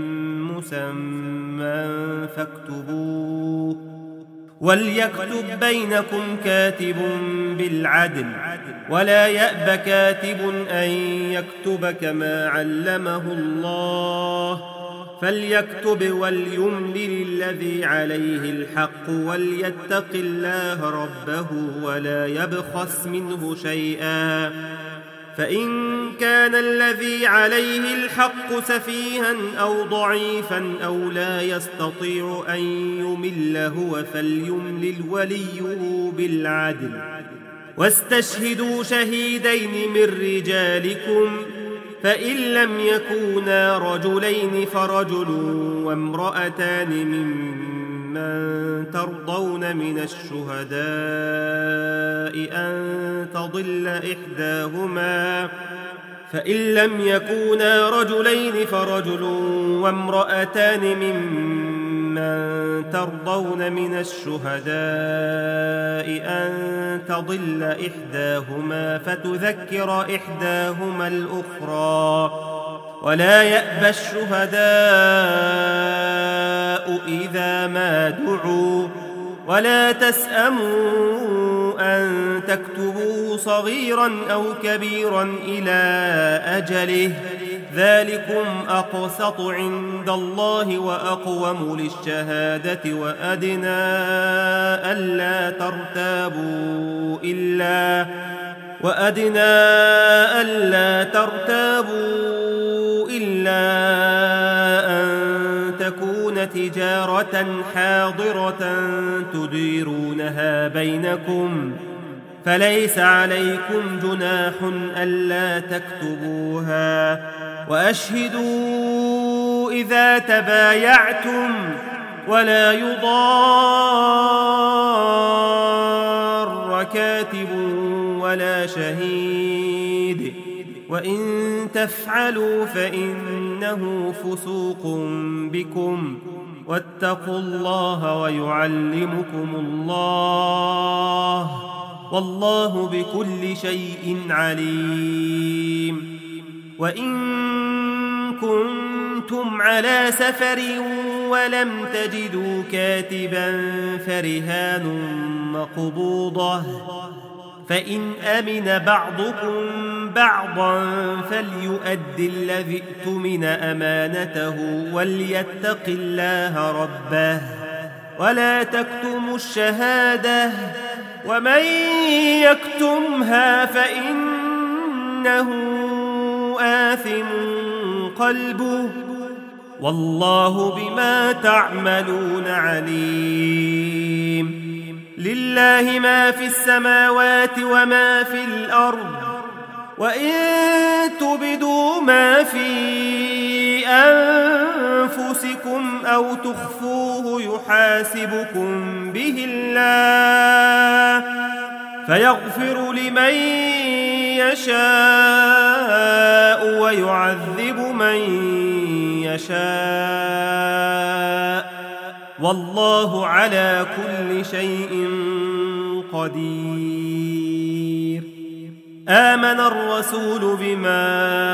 S1: مسمى فاكتبوه، وليكتب بينكم كاتب بالعدل، ولا يأب كاتب أن يكتب كما علمه الله، فليكتب وليملل الذي عليه الحق وليتق الله ربه ولا يبخس منه شيئا، فإن كان الذي عليه الحق سفيها أو ضعيفا أو لا يستطيع أن يمل هو فليملل وليه بالعدل، واستشهدوا شهيدين من رجالكم، فإن لم يكونا رجلين فرجل وامرأتان ممن ترضون من الشهداء أن تضل إحداهما، فإن لم يكونا رجلين فرجل وامرأتان ممن ترضون من الشهداء أن تضل إحداهما فتذكر إحداهما الأخرى، ولا يأبى الشهداء إذا ما دعوا، ولا تسأموا أن تكتبوه صغيرا أو كبيرا إلى أجله، ذلكم أقسط عند الله وأقوم للشهادة وأدنى ألا ترتابوا إلا أن تكون تجارة حاضرة تديرونها بينكم، فليس عليكم جناح ألا تكتبوها، وأشهدوا إذا تبايعتم، ولا يضار كاتب ولا شهيد، وإن تفعلوا فإنه فسوق بكم، واتقوا الله ويعلمكم الله، والله بكل شيء عليم. وإن كنتم على سفر ولم تجدوا كاتبا فرهان مقبوضة، فإن أمن بعضكم بعضا فليؤد الذي اؤتمن أمانته وليتق الله ربه، ولا تكتموا الشهادة ومن يكتمها فإنه آثم قلبه والله بما تعملون عليم لله ما في السماوات وما في الأرض وإن تبدوا ما في أنفسكم أو تخفوه يحاسبكم به الله فيغفر لمن يشاء ويعذب من يشاء والله على كل شيء قدير آمن الرسول بما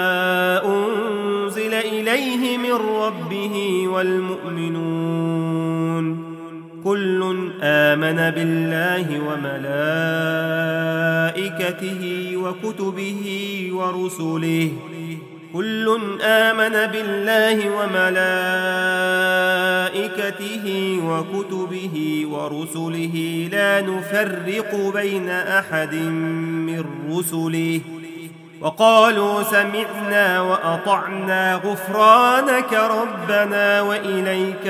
S1: أنزل إليه من ربه والمؤمنون كل آمن بالله وملائكته وكتبه ورسله كل آمن بالله وملائكته وكتبه ورسله لا نفرق بين أحد من رسله وقالوا سمعنا وأطعنا غفرانك ربنا وإليك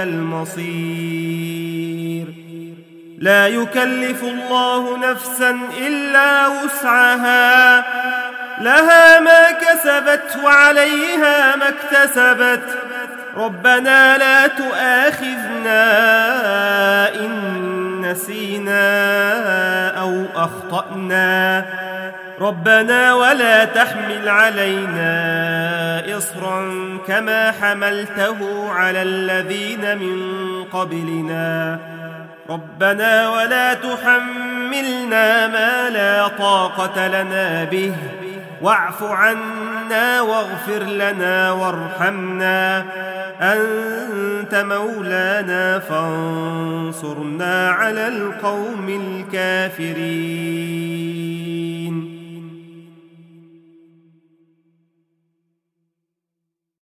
S1: المصير لا يكلف الله نفسا إلا وسعها لها ما كسبت وعليها ما اكتسبت ربنا لا تؤاخذنا إن نسينا أو أخطأنا ربنا ولا تحمل علينا إصرا كما حملته على الذين من قبلنا ربنا ولا تحملنا ما لا طاقة لنا به واعف عنا واغفر لنا وارحمنا أنت مولانا فانصرنا على القوم الكافرين